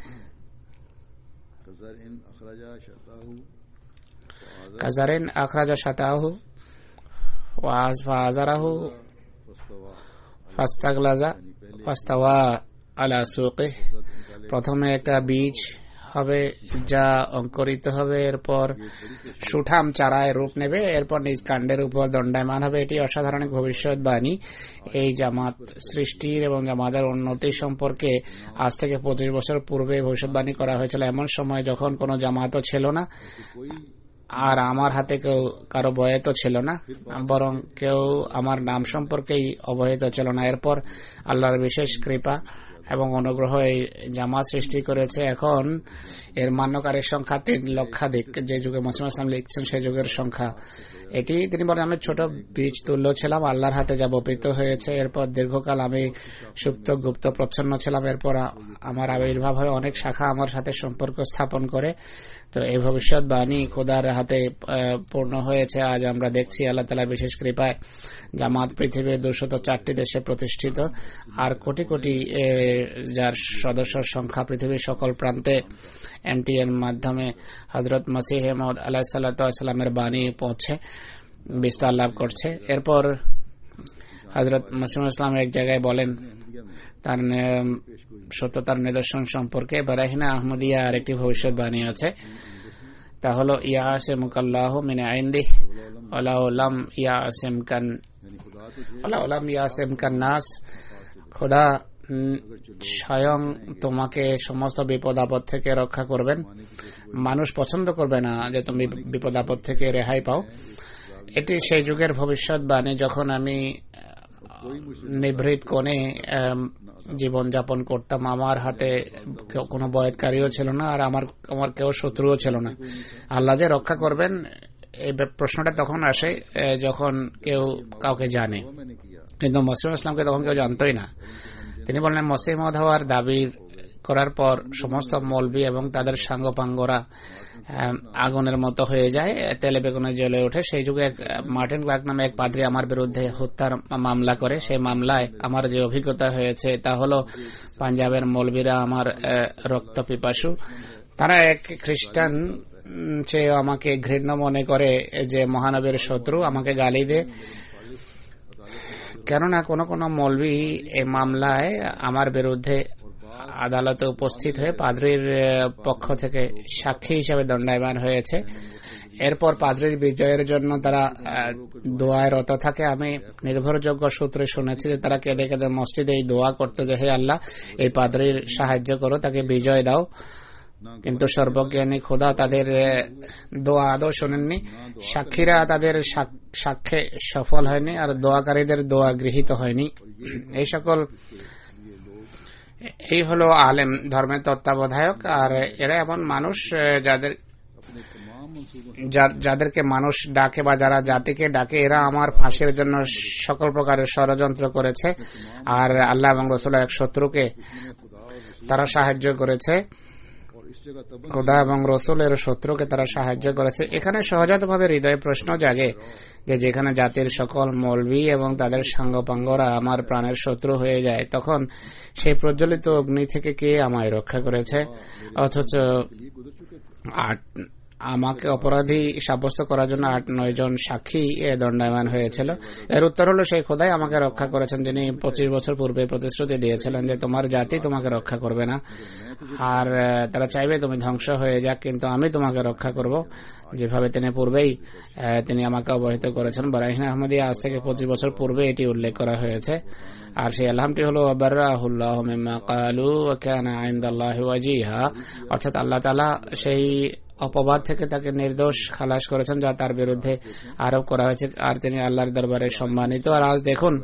কাজারাইন আখরাজা শাতাহু ফাআযারাহু ফাস্তাগলাযা ফাস্তাওয়া আলা সুকিহি। প্রথমে একটা বীজ হবে যা অঙ্কুরিত হবে, এরপর সুঠাম চারায় রূপ নেবে, এরপর নিজ কাণ্ডের উপর দণ্ডায়মান হবে। এটি অসাধারণ ভবিষ্যৎবাণী। এই জামাত সৃষ্টির এবং জামাতের উন্নতি সম্পর্কে আজ থেকে 25 বছর পূর্বে ভবিষ্যৎবাণী করা হয়েছিল, এমন সময় যখন কোনো জামাতও ছিল না, আর আমার হাতে কারো বয়াত ছিল না, বরং কেউ আমার নাম সম্পর্কেই অবহিত ছিল না। এরপর আল্লাহর বিশেষ কৃপা এবং অনুগ্রহ এই জামাত সৃষ্টি করেছে। এখন এর মান্যকারীর সংখ্যা 3 লক্ষাধিক। যে যুগে মসিম আসলাম লিখছেন সেই যুগের সংখ্যা এটি। তিনি বলেন, আমি ছোট বীজ তুল্য ছিলাম, আল্লাহর হাতে যা বপিত হয়েছে। এরপর দীর্ঘকাল আমি সুপ্ত গুপ্ত প্রচ্ছন্ন ছিলাম। এরপর আমার আবির্ভাব হয়ে অনেক শাখা আমার সাথে সম্পর্ক স্থাপন করে। তো এই ভবিষ্যৎবাণী খোদার হাতে পূর্ণ হয়েছে। আজ আমরা দেখছি আল্লাহ তাআলার বিশেষ কৃপায় জামাত পৃথিবীর 204টি দেশে প্রতিষ্ঠিত, আর কোটি কোটি যার সদস্যর সংখ্যা পৃথিবীর সকল প্রান্তে MTN মাধ্যমে হযরত মসিহ মাউদ আলাইহিস সালাতু ওয়াস সালামের বাণী পৌঁছে বিস্তার লাভ করছে। এরপর হযরত মসিহ ইসলাম এক জায়গায় বলেন তার সত্যতার নিদর্শন সম্পর্কে, বারাহিনা আহমদিয়া আর একটি ভবিষ্যৎবাণী আছে, তা হলো ইয়াসিমুকাল্লাহু মিন ইনদিহি ওয়ালাউ লাম ইয়াসিমকান নাস। খোদা স্বয়ং তোমাকে সমস্ত বিপদ আপদ থেকে রক্ষা করবেন, মানুষ পছন্দ করবে না যে তুমি বিপদ আপদ থেকে রেহাই পাও। এটি সেই যুগের ভবিষ্যৎবাণী যখন আমি নিভৃত কোণে জীবন যাপন করতাম। আমার হাতে কোনো বয়াতকারীও ছিল না, আর আমার কেউ শত্রুও ছিল না। আল্লাহ যে রক্ষা করবেন এই প্রশ্নটা তখন আসে যখন কেউ কাউকে জানে, কিন্তু মসিহ ইসলামকে তখন কেউ জানতোই না। তিনি বললেন, মসিহ মওউদ হওয়ার দাবি করার পর সমস্ত মৌলবি এবং তাদের সাঙ্গপাঙ্গরা আগুনের মতো হয়ে যায়, তেলে বেগুনে জ্বলে ওঠে। সেই যুগে মার্টিন ক্লার্ক নামে এক পাদ্রী আমার বিরুদ্ধে হত্যার মামলা করে। সেই মামলায় আমার যে অভিজ্ঞতা হয়েছে তা হলো, পাঞ্জাবের মৌলবীরা আমার রক্ত পিপাসু। তারা এক খ্রিস্টান চেয়ে আমাকে ঘৃণ্য মনে করে, যে মহানবীর শত্রু, আমাকে গালি দেয়। কেননা কোন মৌলবী এই মামলায় আমার বিরুদ্ধে আদালতে উপস্থিত হয়ে পাদ্রীর পক্ষ থেকে সাক্ষী হিসেবে দণ্ডায়মান হয়েছে। এরপর পাদ্রীর বিজয়ের জন্য তারা দোয়ায় রত থাকে। আমি নির্ভরযোগ্য সূত্রে শুনেছি যে তারা কেঁদে কেঁদে মসজিদে এই দোয়া করতে, যে হে আল্লাহ, এই পাদ্রীর সাহায্য করো, তাকে বিজয় দাও। কিন্তু সর্বজ্ঞানী খোদা তাদের দোয়া আদৌ শোনেননি। সাক্ষীরা তাদের সাক্ষ্যে সফল হয়নি, আর দোয়াকারীদের দোয়া গৃহীত হয়নি। এই হলো আলেম, ধর্মের তত্ত্বাবধায়ক। আর এরা এমন মানুষ যাদেরকে মানুষ ডাকে বা যারা জাতিকে ডাকে, এরা আমার ফাঁসির জন্য সকল প্রকারের ষড়যন্ত্র করেছে। আর আল্লাহ এবং রাসূলের এক শত্রুকে তারা সাহায্য করেছে। इस जगह तबन খোদা এবং রসুলের শত্রুকে তারা সাহায্য করেছে। এখানে সহজাতভাবে হৃদয়ে প্রশ্ন জাগে যে যেখানে জাতির সকল মৌলবি এবং তাদের সাঙ্গপাঙ্গরা আমার প্রাণের শত্রু হয়ে যায়, তখন সেই প্রজ্বলিত অগ্নি থেকে কে আমায় রক্ষা করেছে? অথচ আমাকে অপরাধী সাব্যস্ত করার জন্য 8-9 জন সাক্ষী দণ্ডায়মান হয়েছিল। এর উত্তর হলো সেই খোদাই আমাকে রক্ষা করেছেন, যিনি 25 বছর পূর্বে প্রতিশ্রুতি দিয়েছিলেন যে তোমার জাতি তোমাকে রক্ষা করবে না, আর তারা চাইবে তুমি ধ্বংস হয়ে যাক, কিন্তু আমি তোমাকে রক্ষা করব, যেভাবে তিনি পূর্বেই তিনি আমাকে অবহিত করেছেন। বারাহিন আহমদী আজ থেকে 25 বছর পূর্বে এটি উল্লেখ করা হয়েছে। আর সেই আলহামটি হলো আবাররাহুল্লাহু মিম্মা ক্বালু ওয়া কানা ইনদাল্লাহি ওয়াজিহা, অর্থাৎ আল্লাহ তাআলা সেই অপবাদ থেকে তাকে নির্দোষ খালাস করেছেন যা তার বিরুদ্ধে আরোপ করা হয়েছে, আর তিনি আল্লাহর দরবারে সম্মানিত। আর আজ দেখুন,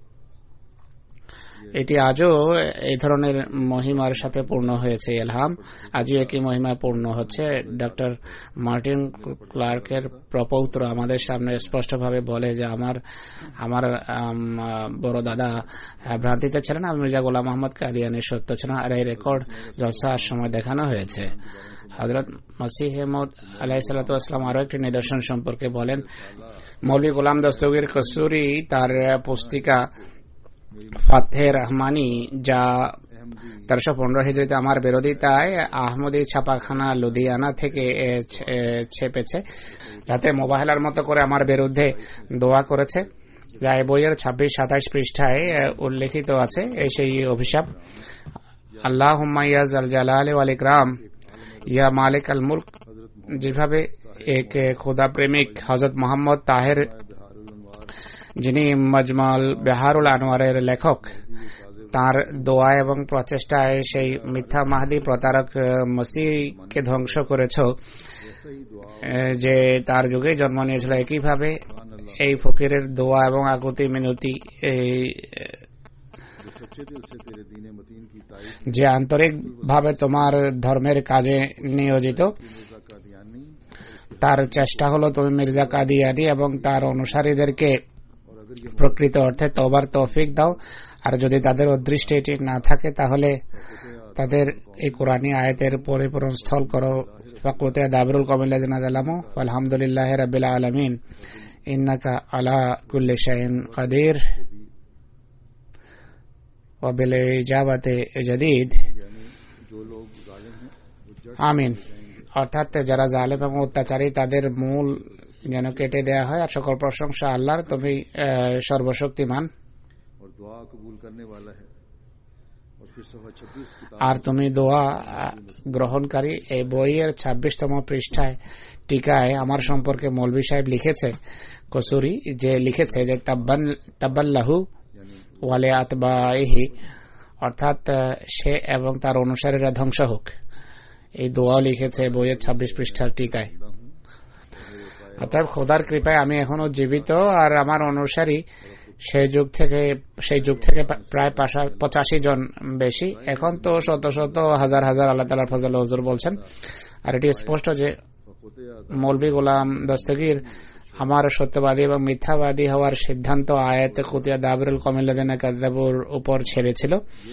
এটি আজও এই ধরনের মহিমার সাথে পূর্ণ হয়েছে। ইলহাম আজও একই মহিমায় পূর্ণ হচ্ছে। ডক্টর মার্টিন ক্লার্কের প্রপৌত্র আমাদের সামনে স্পষ্টভাবে বলে যে আমার বড় দাদা ভ্রান্তিতে ছিলেন, আমি মির্জা গোলাম মোহাম্মদ কাদিয়ানি সত্য ছিলেন, আর এই রেকর্ড জলসার সময় দেখানো হয়েছে। হযরত মসিহ মউদ আলাইহিস সালাতু ওয়াস সালাম আরো একটি নিদর্শন সম্পর্কে বলেন। মৌলভী গোলাম দস্তগীর কসুরি তার পুস্তিকা ফাতহে রহমানি, যা 1315 হিজরিতে আমার বিরোধিতায় আহমদী ছাপাখানা লুধিয়ানা থেকে ছেপেছে, যাতে মোবাহেলার মতো করে আমার বিরুদ্ধে দোয়া করেছে, যা এই বইয়ের 26-27 পৃষ্ঠায় উল্লেখিত আছে। সেই অভিশাপ, আল্লাহুম্মা ইয়া যাল জালালি ওয়াল ইকরাম ইয়া মালিক আল মুলক, যেভাবে এক খোদা প্রেমিক হযরত মোহাম্মদ তাহের, যিনি মজমাল বেহারুল আনোয়ারের লেখক, তার দোয়া এবং প্রচেষ্টায় সেই মিথ্যা মাহদী প্রতারক মসিহকে ধ্বংস করেছ, যে তার যুগে জন্ম নিয়েছিল, একইভাবে এই ফকিরের দোয়া এবং আকুতি মিনতি, যে আন্তরিকভাবে তোমার ধর্মের কাজে নিয়োজিত, তার চেষ্টা হলো তুমি মির্জা কাদিয়ানি এবং তার অনুসারীদেরকে প্রকৃত অর্থে তওবার তৌফিক দাও। আর যদি তাদের অদৃষ্টে এটি না থাকে, তাহলে তাদের এই কোরআনী আয়াতের পরিপূরণ স্থল করো। ফাকুতে দাবরুল কমিল্লাযিনা যালামু আলহামদুলিল্লাহি রাব্বিল আলামিন ইন্নাকা আলা কুল্লি শাইইন কাদির ওয়া বিল ইজাবাতি জাদীদ আমিন। অর্থাৎ যারা জালেম এবং অত্যাচারী, তাদের মূল যেন কেটে দেয়া হয়। আর সকল প্রশংসা আল্লাহর, তুমি সর্বশক্তিমান, আর তুমি দোয়া গ্রহণকারী। এই বইয়ের 26তম পৃষ্ঠায় টিকায় আমার সম্পর্কে মৌলভী সাহেব লিখেছে, কসুরি যে লিখেছে যে তাব্বাল্লাহু ওয়ালে আতবাইহি, অর্থাৎ সে এবং তার অনুসারীরা ধ্বংস হোক। এই দোয়া লিখেছে বইয়ের 26 পৃষ্ঠার টিকায়। অর্থাৎ খোদার কৃপায় আমি এখনো জীবিত, আর আমার অনুসারী সেই যুগ থেকে প্রায় 85 জন বেশি। এখন তো শত শত হাজার হাজার আল্লাহ তাআলার ফজলে হুজুর বলছেন। আর এটি স্পষ্ট যে মৌলভী গোলাম দস্তগীর আমার সত্যবাদী এবং মিথ্যাবাদী হওয়ার সিদ্ধান্ত আয়াতে কুতিয়া দাবরুল কমিল্লাযিনা কাযাবুর উপর ছেড়েছিল,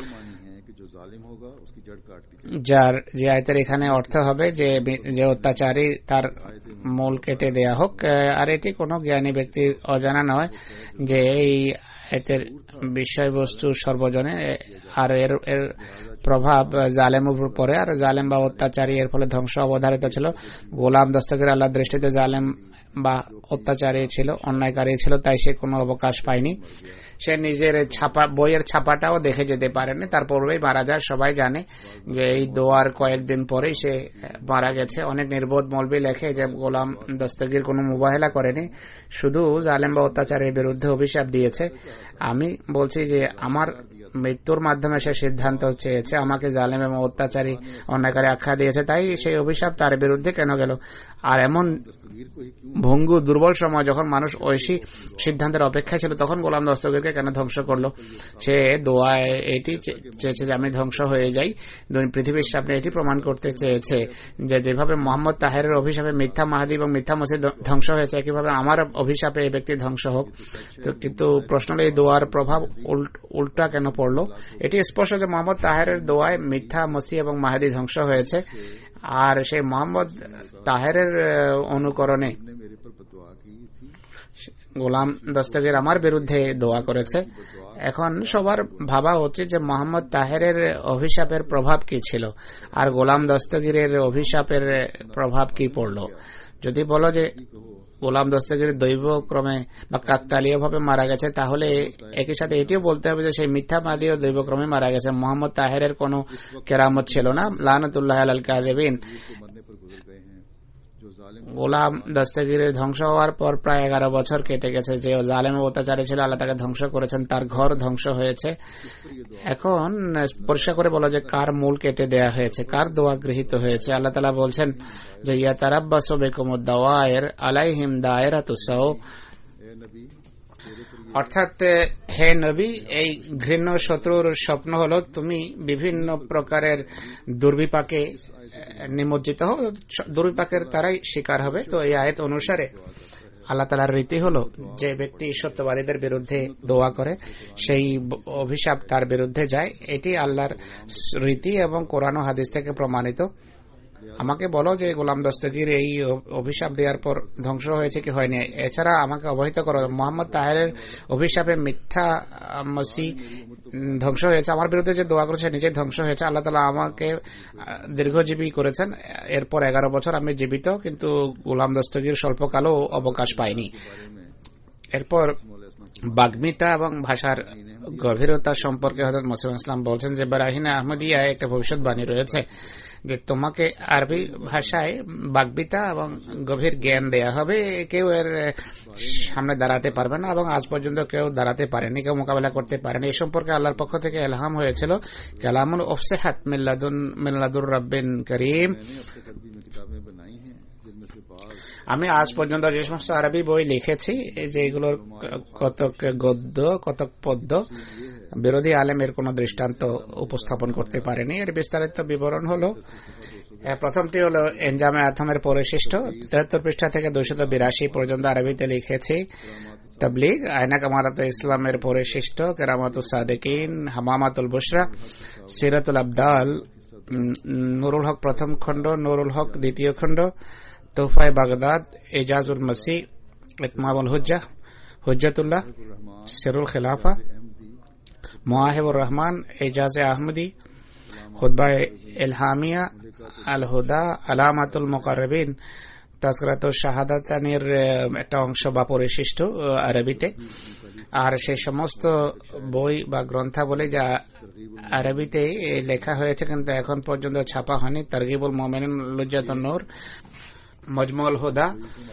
যার যে আয়াতের এখানে অর্থ হবে যে অত্যাচারী তার মূল কেটে দেয়া হোক। আর এটি কোনো জ্ঞানী ব্যক্তির অজানা নয় যে এই আয়াতের বিষয়বস্তু সর্বজনে, আর এর প্রভাব জালেম উপর পড়ে, আর জালেম বা অত্যাচারী এর ফলে ধ্বংস অবধারিত ছিল। গোলাম দস্তগীর আল্লাহর দৃষ্টিতে জালেম বা অত্যাচারী ছিল, অন্যায়কারী ছিল, তাই সে কোনো অবকাশ পায়নি। সে নিজের বইয়ের ছাপাটাও দেখে যেতে পারেনি, তার পূর্বেই মারা যায়। সবাই জানে যে এই দোয়ার কয়েকদিন পরেই সে মারা গেছে। অনেক নির্বোধ মৌলবি লেখে যে গোলাম দস্তগীর কোনো মুবাহেলা করেনি, শুধু জালেম বা অত্যাচারের বিরুদ্ধে অভিশাপ দিয়েছে। আমি বলছি যে আমার মৃত্যুর মাধ্যমে সে সিদ্ধান্ত চেয়েছে, আমাকে জালেম এবং অত্যাচারী অন্যায়কারী আখ্যা দিয়েছে, তাই সেই অভিশাপ তার বিরুদ্ধে কেন গেল? আর এমন ভঙ্গু দুর্বল সময় যখন মানুষ ঐশী সিদ্ধান্তের অপেক্ষায় ছিল, তখন গোলাম দস্তগীরকে কেন ধ্বংস করলো? সে দোয়ায় এটি চেয়েছে যে আমি ধ্বংস হয়ে যাই। পৃথিবীর সামনে এটি প্রমাণ করতে চেয়েছে যে যেভাবে মোহাম্মদ তাহেরের অভিশাপে মিথ্যা মাহাদি এবং মিথ্যা মসিহ ধ্বংস হয়েছে, একইভাবে আমার অভিশাপে এই ব্যক্তি ধ্বংস হোক। কিন্তু প্রশ্ন হল এই দোয়ার প্রভাব উল্টা কেন পড়লো? এটি স্পষ্ট যে মোহাম্মদ তাহেরের দোয়ায় মিথ্যা মসিহ এবং মাহাদি ধ্বংস হয়েছে, আর সেই মোহাম্মদ তাহেরের অনুকরণে ने मेरे पर बददुआ की थी। গোলাম দস্তগীর আমার বিরুদ্ধে দোয়া করেছে। এখন সবার ভাবা উচিত যে মোহাম্মদ তাহেরের অভিশাপের প্রভাব কি ছিল আর গোলাম দস্তগীরের অভিশাপের প্রভাব কি পড়ল। যদি বলো যে গোলাম দস্তগীর দৈবক্রমে বা কাকতালীয় ভাবে মারা গেছে, তাহলে একই সাথে এটিও বলতে হবে যে সেই মিথ্যাবাদীও দৈবক্রমে মারা গেছে। মোহাম্মদ তাহেরের কোনো কেরামত ছিল না। লানতুল্লাহ আলাল কাযিবিন। मरने पर गुजर गए हैं जो जालिम গোলাম দস্তগীরের ধ্বংস হওয়ার পর প্রায় 11 বছর কেটে গেছে। যে জালেম অত্যাচারী ছিল, আল্লাহ তাকে ধ্বংস করেছেন, তার ঘর ধ্বংস হয়েছে। এখন পরিষ্কার করে বলা যে কার মূল কেটে দেয়া হয়েছে, কার দোয়া গৃহীত হয়েছে। আল্লাহ তাআলা বলছেন যে ইয়াতারাব্বাসু বিকুমুদ দাওয়ায়ের আলাইহিম দায়রাতুস সাও, ए नबी तेरे पर ये অর্থাৎ হে নবী, এই ঘৃণ্য শত্রুর স্বপ্ন হলো তুমি বিভিন্ন প্রকারের দুর্বিপাকে নিমজ্জিত হও, দুর্বিপাকের তারাই শিকার হবে। তো এই আয়াত অনুসারে আল্লাহ তাআলার রীতি হলো যে ব্যক্তি সত্যবাদীদের বিরুদ্ধে দোয়া করে সেই অভিশাপ তার বিরুদ্ধে যায়। এটি আল্লাহর রীতি এবং কোরআন ও হাদিস থেকে প্রমাণিত। আমাকে বলো যে গোলাম দস্তগীর এই অভিশাপ দেওয়ার পর ধ্বংস হয়েছে কি হয়নি। এছাড়া আমাকে অবহিত করো মোহাম্মদ তাহেরের অভিশাপে মিথ্যা মসি ধ্বংস হয়েছে, আমার বিরুদ্ধে যে দোয়া করেছে নিজে ধ্বংস হয়েছে। আল্লাহ তাআলা আমাকে দীর্ঘজীবী করেছেন, এরপর 11 বছর আমি জীবিত, কিন্তু গোলাম দস্তগীর স্বল্পকালও অবকাশ পাইনি। এরপর বাগ্মিতা এবং ভাষার গভীরতা সম্পর্কে হযরত মুসলিম ইসলাম বলছেন যে বারাহিনে আহমদিয়ায় একটা ভবিষ্যৎবাণী রয়েছে যে তোমাকে আরবি ভাষায় বাগ্মিতা এবং গভীর জ্ঞান দেয়া হবে, কেউ এর সামনে দাঁড়াতে পারবে না এবং আজ পর্যন্ত কেউ দাঁড়াতে পারেনি, কেউ মোকাবেলা করতে পারেনি। এই সম্পর্কে আল্লাহর পক্ষ থেকে ইলহাম হয়েছিল কালামুল উফসিহাত মিল্লাদুর রাব্বিন করিম। किताबें बनाई हैं जिनमें से बाज আমি আজ পর্যন্ত যে সমস্ত আরবি বই লিখেছি যে এগুলোর কতক গদ্য কতক পদ্য বিরোধী আলেমের কোন দৃষ্টান্ত উপস্থাপন করতে পারেনি। এর বিস্তারিত বিবরণ হলো, প্রথমটি হলো এনজামে আথমের পরিশিষ্ট 73 পৃষ্ঠা থেকে 282 পর্যন্ত আরবিতে লিখেছি। তাবলীগ, আয়না কামারাত ইসলামের পরিশিষ্ট, কেরামাতুস সাদিকিন, হামামাতুল বুশরা, সিরাতুল আবদাল, নুরুল হক প্রথম খণ্ড, নুরুল হক দ্বিতীয় খণ্ড, তোহফায়ে বাগদাদ, এজাজুল মসি, ইতমামুল হুজ্জাহ, হুজ্জাতুল্লাহ, সিরুল খিলাফা, মুআহিবুর রহমান, এজাজে আহমদি, খুতবায়ে ইলহামিয়া, আল হুদা, আলামাতুল মুকাররবিন, তাজকিরাতুশ শাহাদাতানির একটা অংশ বা পরিশিষ্ট আরবিতে। আর সেই সমস্ত বই বা গ্রন্থাবলী যা আরবিতে লেখা হয়েছে কিন্তু এখন পর্যন্ত ছাপা হয়নি, তারগিবুল মুমিনিন, লুজ্জাতুন নূর, মজমুল হুদা,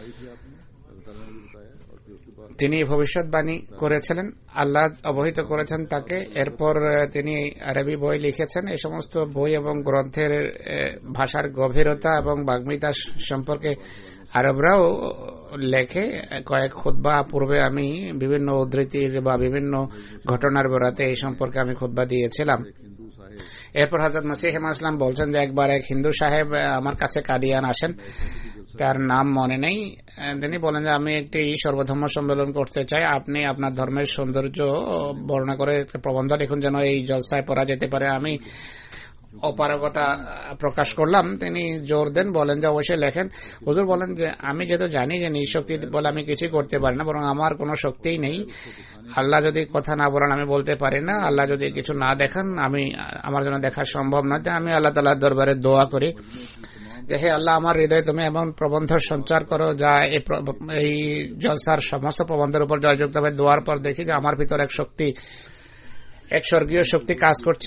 তিনি ভবিষ্যৎবাণী করেছিলেন, আল্লাহ অবহিত করেছেন তাকে। এরপর তিনি আরবি বই লিখেছেন। এই সমস্ত বই এবং গ্রন্থের ভাষার গভীরতা এবং বাগ্মিতা সম্পর্কে আরবরাও লেখে। কয়েক খুতবা পূর্বে আমি বিভিন্ন উদ্ধৃতির বা বিভিন্ন ঘটনার বরাতে এই সম্পর্কে আমি খুতবা দিয়েছিলাম। এরপর হযরত মসিহ মাউদ ইসলাম বলছেন যে একবার এক হিন্দু সাহেব আমার কাছে কাদিয়ান আসেন, তার নাম মনে নেই। তিনি বলেন যে আমি একটি সর্বধর্ম সম্মেলন করতে চাই, আপনি আপনার ধর্মের সৌন্দর্য বর্ণনা করে প্রবন্ধ লিখুন যেন এই জলসায় পড়া যেতে পারে। আমি অপারগতা প্রকাশ করলাম। তিনি জোর দেন, বলেন যে অবশ্যই লেখেন। হুজুর বলেন যে আমি যেহেতু জানি যে নিঃশক্তি বলে আমি কিছুই করতে পারি না, বরং আমার কোনো শক্তিই নেই। আল্লাহ যদি কথা না বলেন আমি বলতে পারি না, আল্লাহ যদি কিছু না দেখান আমার জন্য দেখা সম্ভব না। আমি আল্লাহ তাআলার দরবারে দোয়া করি যে হে আল্লাহ, আমার হৃদয়ে তুমি এমন প্রবন্ধ সঞ্চার করো যা এই জলসার সমস্ত প্রবন্ধের উপর জয়যুক্ত হবে। দোয়ার পর দেখি যে আমার ভিতর এক স্বর্গীয় শক্তি কাজ করছে।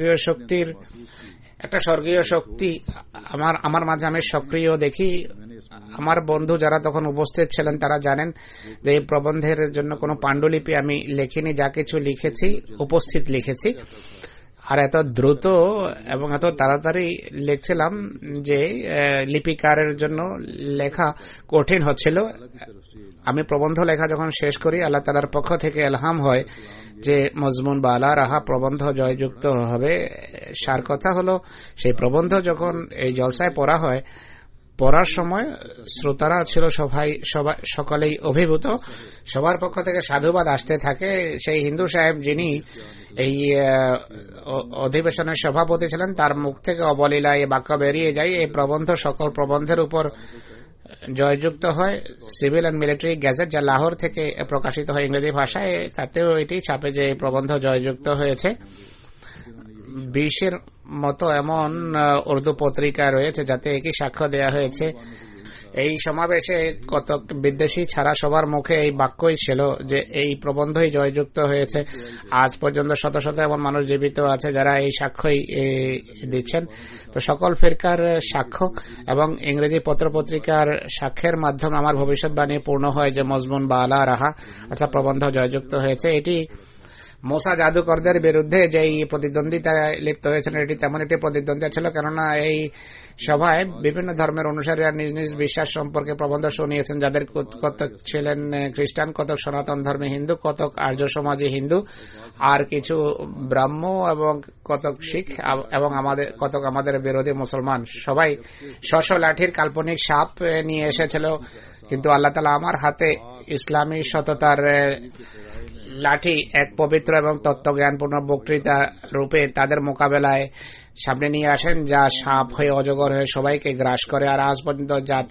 একটা স্বর্গীয় শক্তি আমার মাঝে আমি সক্রিয় দেখি। আমার বন্ধু যারা তখন উপস্থিত ছিলেন তারা জানেন যে এই প্রবন্ধের জন্য কোনো পাণ্ডুলিপি আমি লিখিনি, যা কিছু লিখেছি উপস্থিত লিখেছি। আর এত দ্রুত এবং এত তাড়াতাড়ি লিখছিলাম যে লিপিকারের জন্য লেখা কঠিন হচ্ছিল। আমি প্রবন্ধ লেখা যখন শেষ করি, আল্লাহ তাআলার পক্ষ থেকে ইলহাম হয় যে মজমুন বা আলা রাহা প্রবন্ধ জয়যুক্ত হবে। সার কথা হলো সেই প্রবন্ধ যখন এই জলসায় পড়া হয় পড়ার সময় শ্রোতারা ছিল সকলেই অভিভূত। সবার পক্ষ থেকে সাধুবাদ আসতে থাকে। সেই হিন্দু সাহেব যিনি এই অধিবেশনের সভাপতি ছিলেন, তার মুখ থেকে অবলীলা এই বাক্য বেরিয়ে যায়, এই প্রবন্ধ সকল প্রবন্ধের উপর জয়যুক্ত হয়। সিভিল অ্যান্ড মিলিটারি গ্যাজেট, যা লাহোর থেকে প্রকাশিত হয় ইংরেজি ভাষায়, তাতেও এটি ছাপে যে এই প্রবন্ধ জয়যুক্ত হয়েছে। 20-এর মতো এমন উর্দু পত্রিকা রয়েছে যাতে একই সাক্ষ্য দেয়া হয়েছে। এই সমাবেশে কত বিদেশি ছাড়া সবার মুখে এই বাক্যই ছিল যে এই প্রবন্ধই জয়যুক্ত হয়েছে। আজ পর্যন্ত শত শত এমন মানুষ জীবিত আছে যারা এই সাক্ষ্যই দিচ্ছেন। তো সকল ফিরকার সাক্ষ্য এবং ইংরেজি পত্রপত্রিকার সাক্ষ্যের মাধ্যমে আমার ভবিষ্যৎবাণী পূর্ণ হয় যে মজমুন বা আলা রাহা অর্থাৎ প্রবন্ধ জয়যুক্ত হয়েছে। এটি মোসা জাদুকরদের বিরুদ্ধে যেই প্রতিদ্বন্দ্বিতায় লিপ্ত হয়েছেন, এটি তেমন একটি প্রতিদ্বন্দ্বিতা ছিল, কেননা এই সভায় বিভিন্ন ধর্মের অনুসারীরা নিজ নিজ বিশ্বাস সম্পর্কে প্রবন্ধ শুনিয়েছেন, যাদের কতক ছিলেন খ্রিস্টান, কতক সনাতন ধর্মী হিন্দু, কতক আর্য সমাজী হিন্দু, আর কিছু ব্রাহ্ম এবং কতক শিখ এবং কতক আমাদের বিরোধী মুসলমান। সবাই স্ব লাঠির কাল্পনিক সাপ নিয়ে এসেছিল, কিন্তু আল্লাহ তাআলা আমার হাতে ইসলামী সততার লাঠি এক পবিত্র এবং তত্ত্বজ্ঞানপূর্ণ বক্তৃতা রূপে তাদের মোকাবেলায় সামনে নিয়ে আসেন, যা সাপ হয়ে অজগর হয়ে সবাইকে গ্রাস করে। আর আজ পর্যন্ত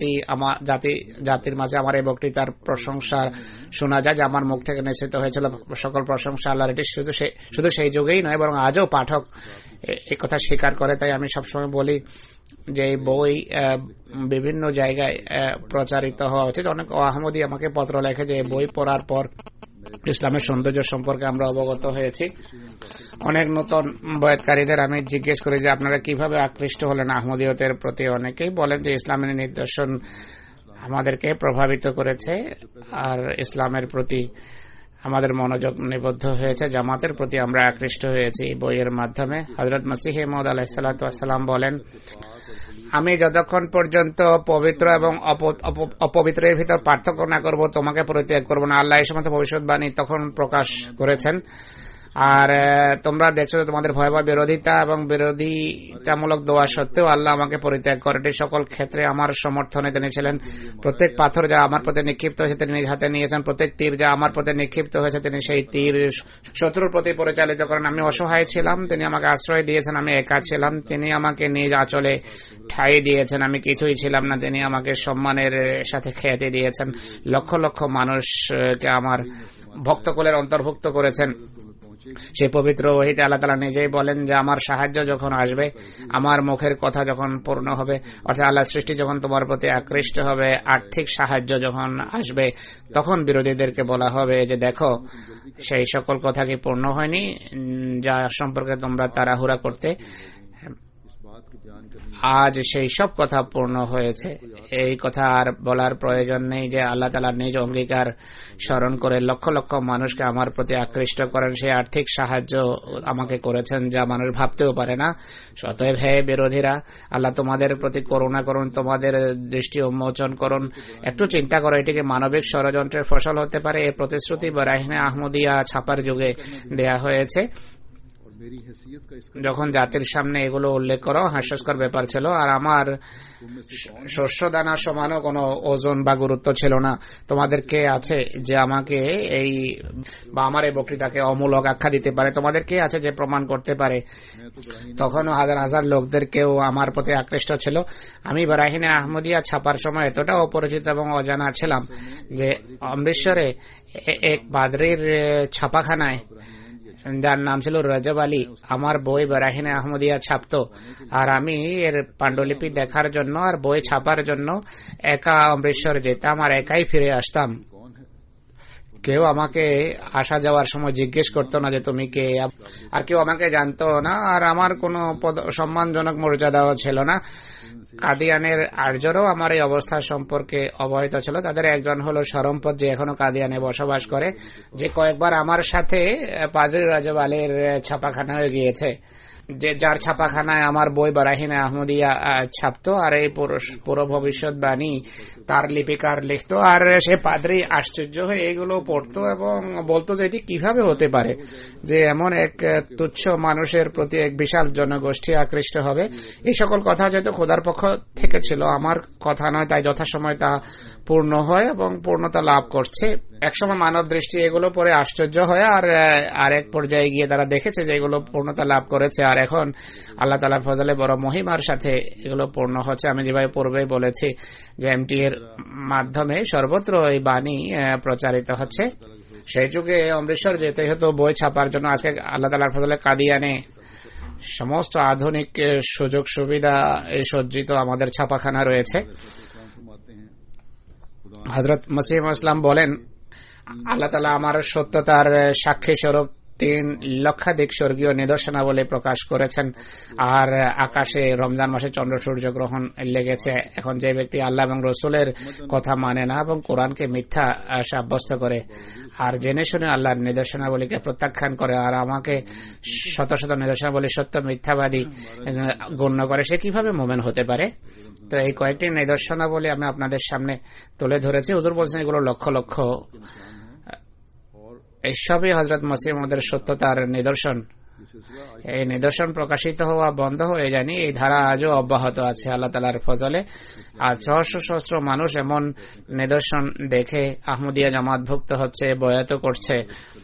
জাতির মাঝে আমার এই বক্তৃতার প্রশংসা শোনা যায়, যে আমার মুখ থেকে নিঃসৃত হয়েছিল সকল প্রশংসা আল্লাহর। এটি শুধু সেই যুগেই নয়, বরং আজও পাঠক এই কথা স্বীকার করে। তাই আমি সবসময় বলি যে এই বই বিভিন্ন জায়গায় প্রচারিত হওয়া উচিত। অনেক আহমদী আমাকে পত্র লেখে যে বই পড়ার পর ইসলামের সৌন্দর্য সম্পর্কে আমরা অবগত হয়েছি। অনেক নতুন বয়াতকারীদের আমি জিজ্ঞেস করি যে আপনারা কিভাবে আকৃষ্ট হলেন আহমদীয়তের প্রতি। অনেকেই বলেন যে ইসলামের নিদর্শন আমাদেরকে প্রভাবিত করেছে আর ইসলামের প্রতি আমাদের মনোযোগ নিবদ্ধ হয়েছে, জামাতের প্রতি আমরা আকৃষ্ট হয়েছি বইয়ের মাধ্যমে। হযরত মসিহ মাউদ আলাইহিস সালাতু ওয়াস সালাম বলেন, আমি যতক্ষণ পর্যন্ত পবিত্র এবং অপবিত্রের ভিতর পার্থক্য না করব তোমাকে পরিত্যাগ করব না। আল্লাহ এই সমস্ত ভবিষ্যৎবাণী তখন প্রকাশ করেছেন। আর তোমরা দেখছো যে তোমাদের ভয়াবহ বিরোধিতা এবং বিরোধিতামূলক দোয়া সত্ত্বেও আল্লাহ আমাকে পরিত্যাগ করেন। সকল ক্ষেত্রে আমার সমর্থনে তিনি ছিলেন। প্রত্যেক পাথর যা আমার প্রতি নিক্ষিপ্ত হয়েছে তিনি নিজ হাতে নিয়েছেন। প্রত্যেক তীর যা আমার প্রতি নিক্ষিপ্ত হয়েছে তিনি সেই তীর শত্রুর প্রতি পরিচালিত করেন। আমি অসহায় ছিলাম, তিনি আমাকে আশ্রয় দিয়েছেন। আমি একা ছিলাম, তিনি আমাকে নিজ আঁচলে ঠাঁই দিয়েছেন। আমি কিছুই ছিলাম না, তিনি আমাকে সম্মানের সাথে খ্যাতি দিয়েছেন। লক্ষ লক্ষ মানুষকে আমার ভক্তকুলের অন্তর্ভুক্ত করেছেন। সেই পবিত্র ওহীতে আল্লাহ তাআলা নিজেই বলেন যে আমার সাহায্য যখন আসবে, আমার মুখের কথা যখন পূর্ণ হবে, অর্থাৎ আল্লাহ সৃষ্টি যখন তোমার প্রতি আকৃষ্ট হবে, আর্থিক সাহায্য যখন আসবে, তখন বিরোধীদেরকে বলা হবে যে দেখো সেই সকল কথা কি পূর্ণ হয়নি যা সম্পর্কে তোমরা তাড়াহুড়া করতে। আজ সেই সব কথা পূর্ণ হয়েছে। এই কথা আর বলার প্রয়োজন নেই যে আল্লাহ তাআলা নিজ অঙ্গীকার স্মরণ করে লক্ষ লক্ষ মানুষকে আমার প্রতি আকৃষ্ট করেন। সেই আর্থিক সাহায্য আমাকে করেছেন যা মানুষ ভাবতেও পারে না। অতএব হে বিরোধীরা, আল্লাহ তোমাদের প্রতি করুণা করুন, তোমাদের দৃষ্টি উন্মোচন করুন। একটু চিন্তা করো, এটিকে মানবিক ষড়যন্ত্রের ফসল হতে পারে। এই প্রতিশ্রুতি বারাহিনে আহমদিয়া ছাপার যুগে দেয়া হয়েছে। যখন জাতির সামনে এগুলো উল্লেখ করো হাস্যস্কর ব্যাপার ছিল। আর আমার শস্য দানা সমানও কোনো ওজন বা গুরুত্ব ছিল না। তোমাদের কে আছে যে আমাকে আমার এই বক্তৃতাকে অমূলক আখ্যা দিতে পারে? তোমাদের কে আছে যে প্রমাণ করতে পারে? তখনও হাজার হাজার লোকদের কেউ আমার প্রতি আকৃষ্ট ছিল। আমি বারাহিনে আহমদিয়া ছাপার সময় এতটা অপরিচিত এবং অজানা ছিলাম যে অমৃতসরে এক পাদ্রীর ছাপাখানায়, যার নাম ছিল রজব আলী, আমার বই বারাহিনে আহমদিয়া ছাপতো। আর আমি এর পাণ্ডুলিপি দেখার জন্য আর বই ছাপার জন্য একা অমৃতসর যেতাম আর একাই ফিরে আসতাম। কেউ আমাকে আসা যাওয়ার সময় জিজ্ঞেস করতো না যে তুমি কে, আর কেউ আমাকে জানতো না। আর আমার কোনো সম্মানজনক মর্যাদাও ছিল না। কাদিয়ানের আর্যরাও আমার এই অবস্থা সম্পর্কে অবহিত ছিল। তাদের একজন হলো শরমপদ, যে এখনো কাদিয়ানে বসবাস করে, যে কয়েকবার আমার সাথে পাদ্রী রজব আলীর ছাপাখানায় গিয়েছে। যে যার ছাপাখানায় আমার বই বারাহিনে আহমদিয়া ছাপতো, আর এই পুরো ভবিষ্যৎবাণী তার লিপিকার লিখতো, আর সে পাদ্রী আশ্চর্য হয়ে এগুলো পড়তো এবং বলতো যে এটি কিভাবে হতে পারে যে এমন এক তুচ্ছ মানুষের প্রতি এক বিশাল জনগোষ্ঠী আকৃষ্ট হবে। এই সকল কথা যেহেতু খোদার পক্ষ থেকে ছিল, আমার কথা নয়, তাই যথাসময় তা পূর্ণ হয় এবং পূর্ণতা লাভ করছে। একসময় মানব দৃষ্টি এগুলো পরে আশ্চর্য হয়, আর এক পর্যায়ে গিয়ে তারা দেখেছে যে এগুলো পূর্ণতা লাভ করেছে, আর এখন আল্লাহ তাআলার ফজলে বড় মহিমার সাথে এগুলো পূর্ণ হচ্ছে। আমি যেভাবে পূর্বে বলেছি যে এমটি এর মাধ্যমে সর্বত্র এই বাণী প্রচারিত হচ্ছে। সেই যুগে অমৃতসর যেতে হতো বই ছাপার জন্য, আজকে আল্লাহ তাআলার ফজলে কাদিয়ানে সমস্ত আধুনিক সুযোগ সুবিধা সজ্জিত আমাদের ছাপাখানা রয়েছে। হযরত মসিহ ইসলাম বলেন, আল্লাহ তাআলা আমার সত্যতার সাক্ষী স্বরূপ 3 লক্ষাধিক স্বর্গীয় নিদর্শনাবলী প্রকাশ করেছেন, আর আকাশে রমজান মাসে চন্দ্র সূর্য গ্রহণ লেগেছে। এখন যে ব্যক্তি আল্লাহ এবং রসুলের কথা মানে না এবং কোরআনকে মিথ্যা সাব্যস্ত করে, আর জেনে শুনে আল্লাহর নিদর্শনাবলীকে প্রত্যাখ্যান করে, আর আমাকে শত শত নিদর্শনাবলী সত্য মিথ্যাবাদী গণ্য করে, সে কিভাবে মুমিন হতে পারে? তো এই কয়েকটি নিদর্শনাবলী আমি আপনাদের সামনে তুলে ধরেছি। হুজুর বলছেন এগুলো লক্ষ লক্ষ, এইসবই হযরত মসিহ মওউদের সত্যতার নিদর্শন। এই নিদর্শন প্রকাশিত হওয়া বন্ধ হয়ে যায়নি, এই ধারা আজও অব্যাহত আছে আল্লাহ তাআলার ফজলে। আর সহস্র সহস্র মানুষ এমন নিদর্শন দেখে আহমদিয়া জামাতভুক্ত হচ্ছে, বয়াত করছে।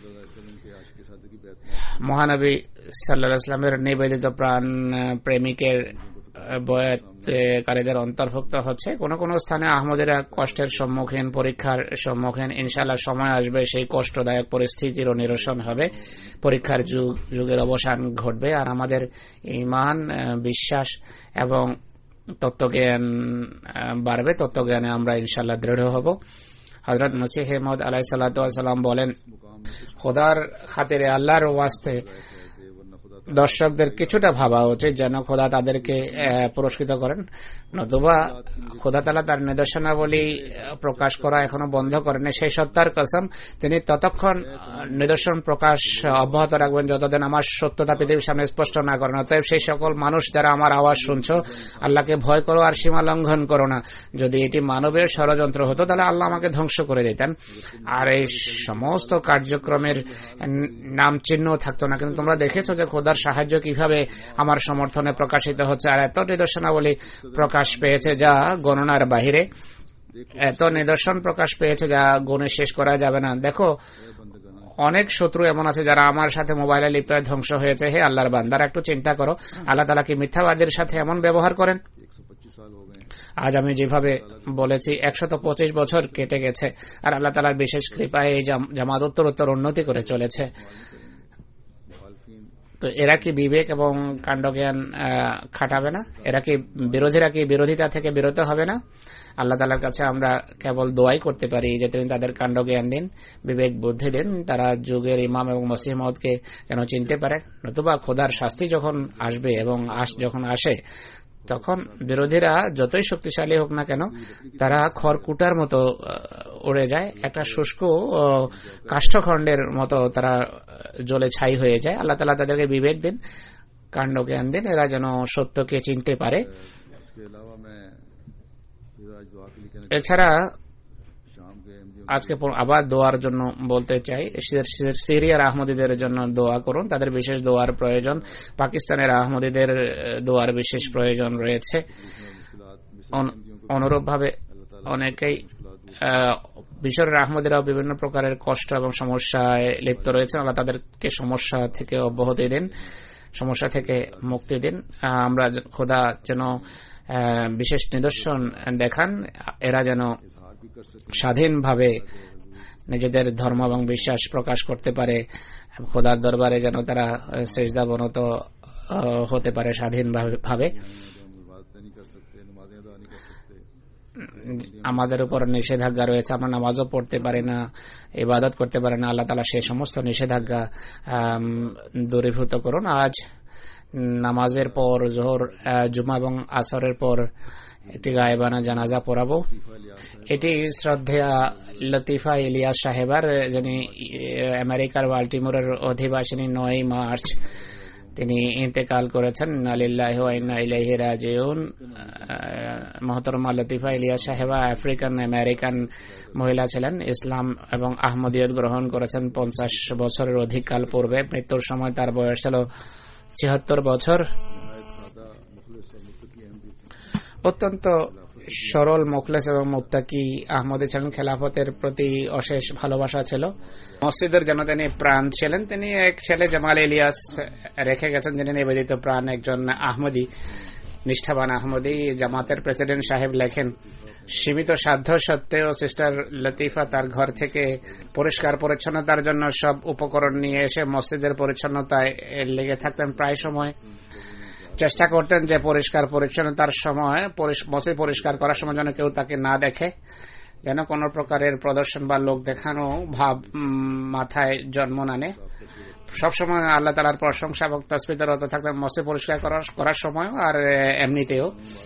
মহানবী সাল্লাল্লাহু আলাইহি ওয়াসাল্লামের নিবেদিত প্রাণ প্রেমিকের বয়াতকারীদের অন্তর্ভুক্ত হচ্ছে। কোন কোন স্থানে আহমদীরা কষ্টের সম্মুখীন, পরীক্ষার সম্মুখীন। ইনশাআল্লাহ সময় আসবে সেই কষ্টদায়ক পরিস্থিতিরও নিরসন হবে, পরীক্ষার যুগের অবসান ঘটবে, আর আমাদের ঈমান, বিশ্বাস এবং তত্ত্বজ্ঞান বাড়বে। তত্ত্বজ্ঞানে আমরা ইনশাআল্লাহ দৃঢ় হব। হযরত মসিহ মাউউদ আলাইহিস সালাতু ওয়াস সালাম বলেন, খোদার খাতিরে, আল্লাহর ওয়াস্তে দর্শকদের কিছুটা ভাবা উচিত যেন খোদা তাদেরকে পুরস্কৃত করেন, নতুবা খোদা তাআলা তার নিদর্শনাবলী প্রকাশ করা এখনো বন্ধ করেন। সেই সত্তার কসম, তিনি ততক্ষণ নিদর্শন প্রকাশ অব্যাহত রাখবেন যতদিন আমার সত্যতা পৃথিবীর সামনে স্পষ্ট না করেন। অতএব সেই সকল মানুষ যারা আমার আওয়াজ শুনছো, আল্লাহকে ভয় করো আর সীমা লঙ্ঘন করো না। যদি এটি মানবের ষড়যন্ত্র হতো তাহলে আল্লাহ আমাকে ধ্বংস করে দিতেন, আর এই সমস্ত কার্যক্রমের নাম চিহ্ন থাকতো না। কিন্তু তোমরা দেখেছো যে খোদার সাহায্য কিভাবে আমার সমর্থনে প্রকাশিত হচ্ছে, আর এত নিদর্শনাবলী প্রকাশ পেয়েছে যা গণনার বাহিরে, এত নিদর্শন প্রকাশ পেয়েছে যা গুণে শেষ করা যাবে না। দেখো, অনেক শত্রু এমন আছে যারা আমার সাথে মোবাইলে লিপ্ত হয়ে ধ্বংস হয়েছে। হে আল্লাহর বান্দারা, একটু চিন্তা করো, আল্লাহ তাআলা কি মিথ্যাবাদীর সাথে এমন ব্যবহার করেন? আজ আমি যেভাবে বলেছি 125 বছর কেটে গেছে, আর আল্লাহ তাআলার বিশেষ কৃপায় এই জামাত উত্তরোত্তর উন্নতি করে চলেছে। তো এরা কি বিবেক এবং কাণ্ডজ্ঞান খাটাবে না? বিরোধীরা কি বিরোধিতা থেকে বিরত হবে না? আল্লাহ তাআলার কাছে আমরা কেবল দোয়াই করতে পারি যে তিনি তাদের কাণ্ডজ্ঞান দিন, বিবেক বুদ্ধি দিন, তারা যুগের ইমাম এবং মসিহ মাউউদকে যেন চিনতে পারে। নতুবা খোদার শাস্তি যখন আসবে এবং যখন আসে, তখন বিরোধীরা যতই শক্তিশালী হোক না কেন, তারা খড়কুটার মতো উড়ে যায়, একটা শুষ্ক কাষ্ঠখণ্ডের মতো তারা জ্বলে ছাই হয়ে যায়। আল্লাহ তাআলা তাদেরকে বিবেক দিন, কাণ্ডজ্ঞান দিন, এরা যেন সত্যকে চিনতে পারে। এছাড়া আজকে আবার দোয়ার জন্য বলতে চাই, সিরিয়ার আহমদীদের জন্য দোয়া করুন, তাদের বিশেষ দোয়ার প্রয়োজন। পাকিস্তানের আহমদীদের দোয়ার বিশেষ প্রয়োজন রয়েছে। অনুরূপভাবে অনেকেই মিশরের আহমদীরাও বিভিন্ন প্রকারের কষ্ট এবং সমস্যায় লিপ্ত রয়েছে। আল্লাহ তাদেরকে সমস্যা থেকে অব্যাহতি দিন, সমস্যা থেকে মুক্তি দিন। আমরা খোদা যেন বিশেষ নিদর্শন দেখান, এরা যেন স্বাধীনভাবে নিজেদের ধর্ম এবং বিশ্বাস প্রকাশ করতে পারে, খোদার দরবারে যেন তারা সেজদাবনত হতে পারে স্বাধীনভাবে। আমাদের উপর নিষেধাজ্ঞা রয়েছে, আমরা নামাজও পড়তে পারি না, ইবাদত করতে পারি না। আল্লাহ তাআলা সেই সমস্ত নিষেধাজ্ঞা দূরীভূত করুন। আজ নামাজের পর জোহর, জুমা এবং আসরের পর একটি গায়েবানা জানাজা পড়াবো। এটি শ্রদ্ধেয়া লতিফা ইলিয়াস সাহেবার, যিনি আমেরিকার বাল্টিমোরের অধিবাসিনী। 9 মার্চ তিনি ইন্তেকাল করেছেন। আলিল্লাহি ওয়া ইন্না ইলাইহি রাজিউন। মুহতারামা লতিফা ইলিয়াস সাহেবা আফ্রিকান আমেরিকান মহিলা ছিলেন। ইসলাম এবং আহমদিয়ত গ্রহণ করেছেন 50 বছরের অধিক কাল পূর্বে। মৃত্যুর সময় তার বয়স ছিল 76 বছর। অত্যন্ত সরল, মুখলেস এবং মুত্তাকি আহমদী ছিলেন। খেলাফতের প্রতি অশেষ ভালোবাসা ছিল। মসজিদের জন্য তিনি প্রাণ ছিলেন। তিনি এক ছেলে জামাল ইলিয়াস রেখে গেছেন, যিনি নিবেদিত প্রাণ একজন আহমদী, নিষ্ঠাবান আহমদী। জামাতের প্রেসিডেন্ট সাহেব লেখেন, সীমিত সাধ্য সত্ত্বেও সিস্টার লতিফা তার ঘর থেকে পরিষ্কার পরিচ্ছন্নতার জন্য সব উপকরণ নিয়ে এসে মসজিদের পরিচ্ছন্নতায় লেগে থাকতেন। প্রায় সময় চেষ্টা করতেন যে পরিষ্কার পরিচ্ছন্নতার সময়, মসজিদ পরিষ্কার করার সময় যেন কেউ তাকে না দেখে, যেন কোন প্রকারের প্রদর্শন বা লোক দেখানো ভাব মাথায় জন্ম না নেয়। সবসময় আল্লাহ তাআলার প্রশংসা এবং তাসবিহে রত থাকতেন মসজিদ পরিষ্কার করার সময় আর এমনিতেও।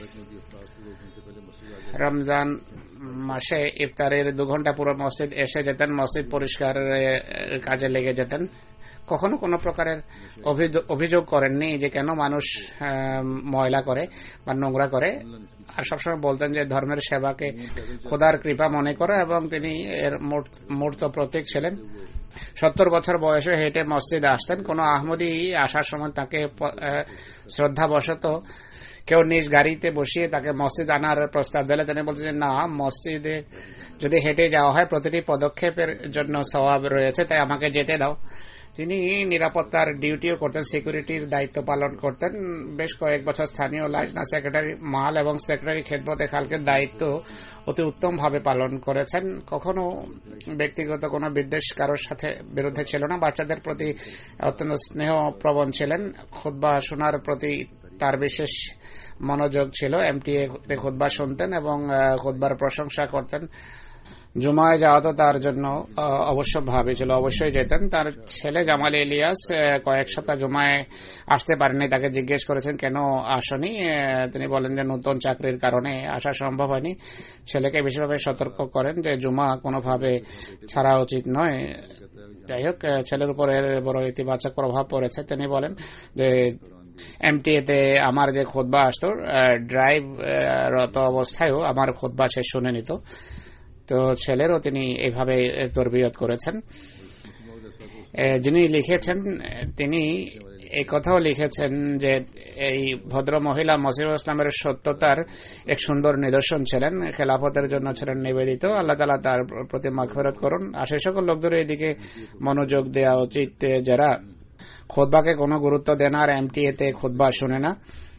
রমজান মাসে ইফতারের 2 ঘন্টা পুরো মসজিদ এসে যেতেন, মসজিদ পরিষ্কার কাজে লেগে যেতেন। কখনো কোনো প্রকারের অভিযোগ করেননি যে কেন মানুষ ময়লা করে বা নোংরা করে। আর সবসময় বলতেন যে ধর্মের সেবাকে খোদার কৃপা মনে করে এবং তিনি এর মূর্ত প্রতীক ছিলেন। 70 বছর বয়সে হেঁটে মসজিদে আসতেন। কোন আহমদী আসার সময় তাকে শ্রদ্ধাবশত কেউ নিজ গাড়িতে বসিয়ে তাকে মসজিদ আনার প্রস্তাব দিলে তিনি বলতেন যে না, মসজিদে যদি হেঁটে যাওয়া হয় প্রতিটি পদক্ষেপের জন্য সওয়াব রয়েছে, তাই আমাকে যেতে দাও। তিনি নিরাপত্তার ডিউটিও করতেন, সিকিউরিটির দায়িত্ব পালন করতেন। বেশ কয়েক বছর স্থানীয় লাজনা সেক্রেটারি মাল এবং সেক্রেটারি খেদমতে খালকের দায়িত্ব অতি উত্তম ভাবে পালন করেছেন। কখনো ব্যক্তিগত কোনো বিদ্বেষ কারোর সাথে বিরুদ্ধে ছিল না। বাচ্চাদের প্রতি অত্যন্ত স্নেহ প্রবণ ছিলেন। খুতবা শোনার প্রতি তার বিশেষ মনোযোগ ছিল। এমটিএ তে খুতবা শুনতেন এবং খুতবার প্রশংসা করতেন। জুমায় যাওয়া তো তার জন্য অবশ্য ভাবেছিল, অবশ্যই যেতেন। তার ছেলে জামাল ইলিয়াস কয়েক সপ্তাহ জুমায় আসতে পারেনি। তাকে জিজ্ঞেস করেছেন কেন আসনি, তিনি বলেন যে নতুন চাকরির কারণে আসা সম্ভব হয়নি। ছেলেকে বিশেষভাবে সতর্ক করেন যে জুমা কোনোভাবে ছাড়া উচিত নয়। যাই হোক, ছেলের উপর এর বড় ইতিবাচক প্রভাব পড়েছে। তিনি বলেন যে এমটিএ তে আমার যে খুতবা আসতো, ড্রাইভ রত অবস্থায়ও আমার খুতবা সে শুনে নিত। তো ছেলেরও তিনি এইভাবে তরবিয়ত করেছেন। যিনি লিখেছেন তিনি এই কথাও লিখেছেন যে এই ভদ্র মহিলা মসিহুল ইসলামের সত্যতার এক সুন্দর নিদর্শন ছিলেন, খেলাফতের জন্য ছিলেন নিবেদিত। আল্লাহ তাআলা তার প্রতি মাগফিরাত করুন। আর সেই সকল লোকদের এদিকে মনোযোগ দেওয়া উচিত যারা খুতবাকে কোনো গুরুত্ব দেন আর এমটিএ তে খুতবা শুনে না।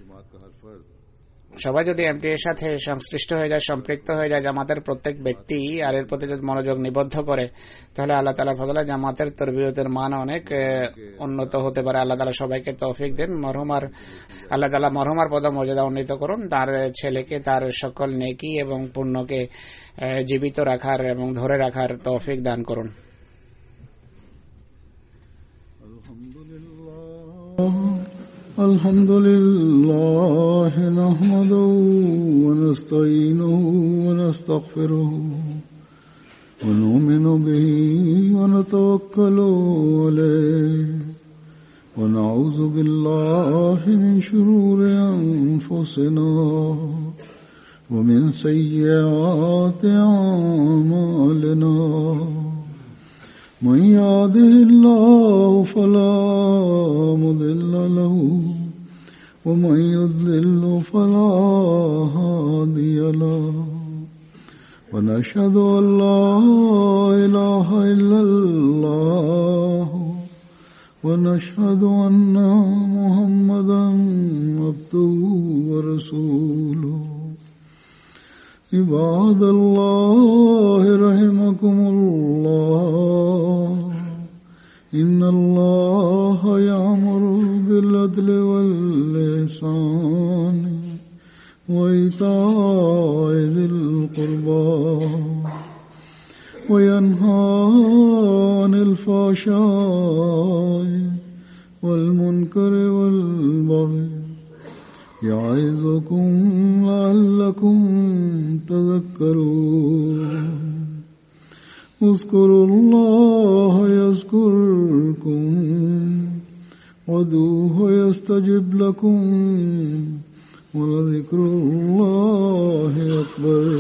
সবাই যদি এমটিএর সাথে সংশ্লিষ্ট হয়ে যায়, সম্পৃক্ত হয়ে যায়, জামাতের প্রত্যেক ব্যক্তি আর এর প্রতি যদি মনোযোগ নিবদ্ধ করে, তাহলে আল্লাহ তাআলার ফজলে জামাতের তরবিয়তের মান অনেক উন্নত হতে পারে। আল্লাহ তাআলা সবাইকে তৌফিক দেন। আল্লাহ তাআলা মরহুমার পদমর্যাদা উন্নীত করুন। তার ছেলেকে তার সকল নেকি এবং পুণ্যকে জীবিত রাখার এবং ধরে রাখার তৌফিক দান করুন। الحمد لله نحمده ونستعينه ونستغفره ونؤمن به ونتوكل عليه ونعوذ بالله من شرور أنفسنا ومن سيئات أعمالنا من يهده الله فلا مضل له ومن يضلل فلا هادي له ونشهد أن لا إله إلا الله ونشهد أن محمدا عبده ورسوله عباد الله رحمكم الله إن الله يأمر بالعدل والإحسان وإيتاء ذي القربى وينهى عن الفحشاء والمنكر والبغي يعظكم لعلكم تذكرون اذكروا الله يذكركم وادعوه يستجب لكم ولذكر الله أكبر.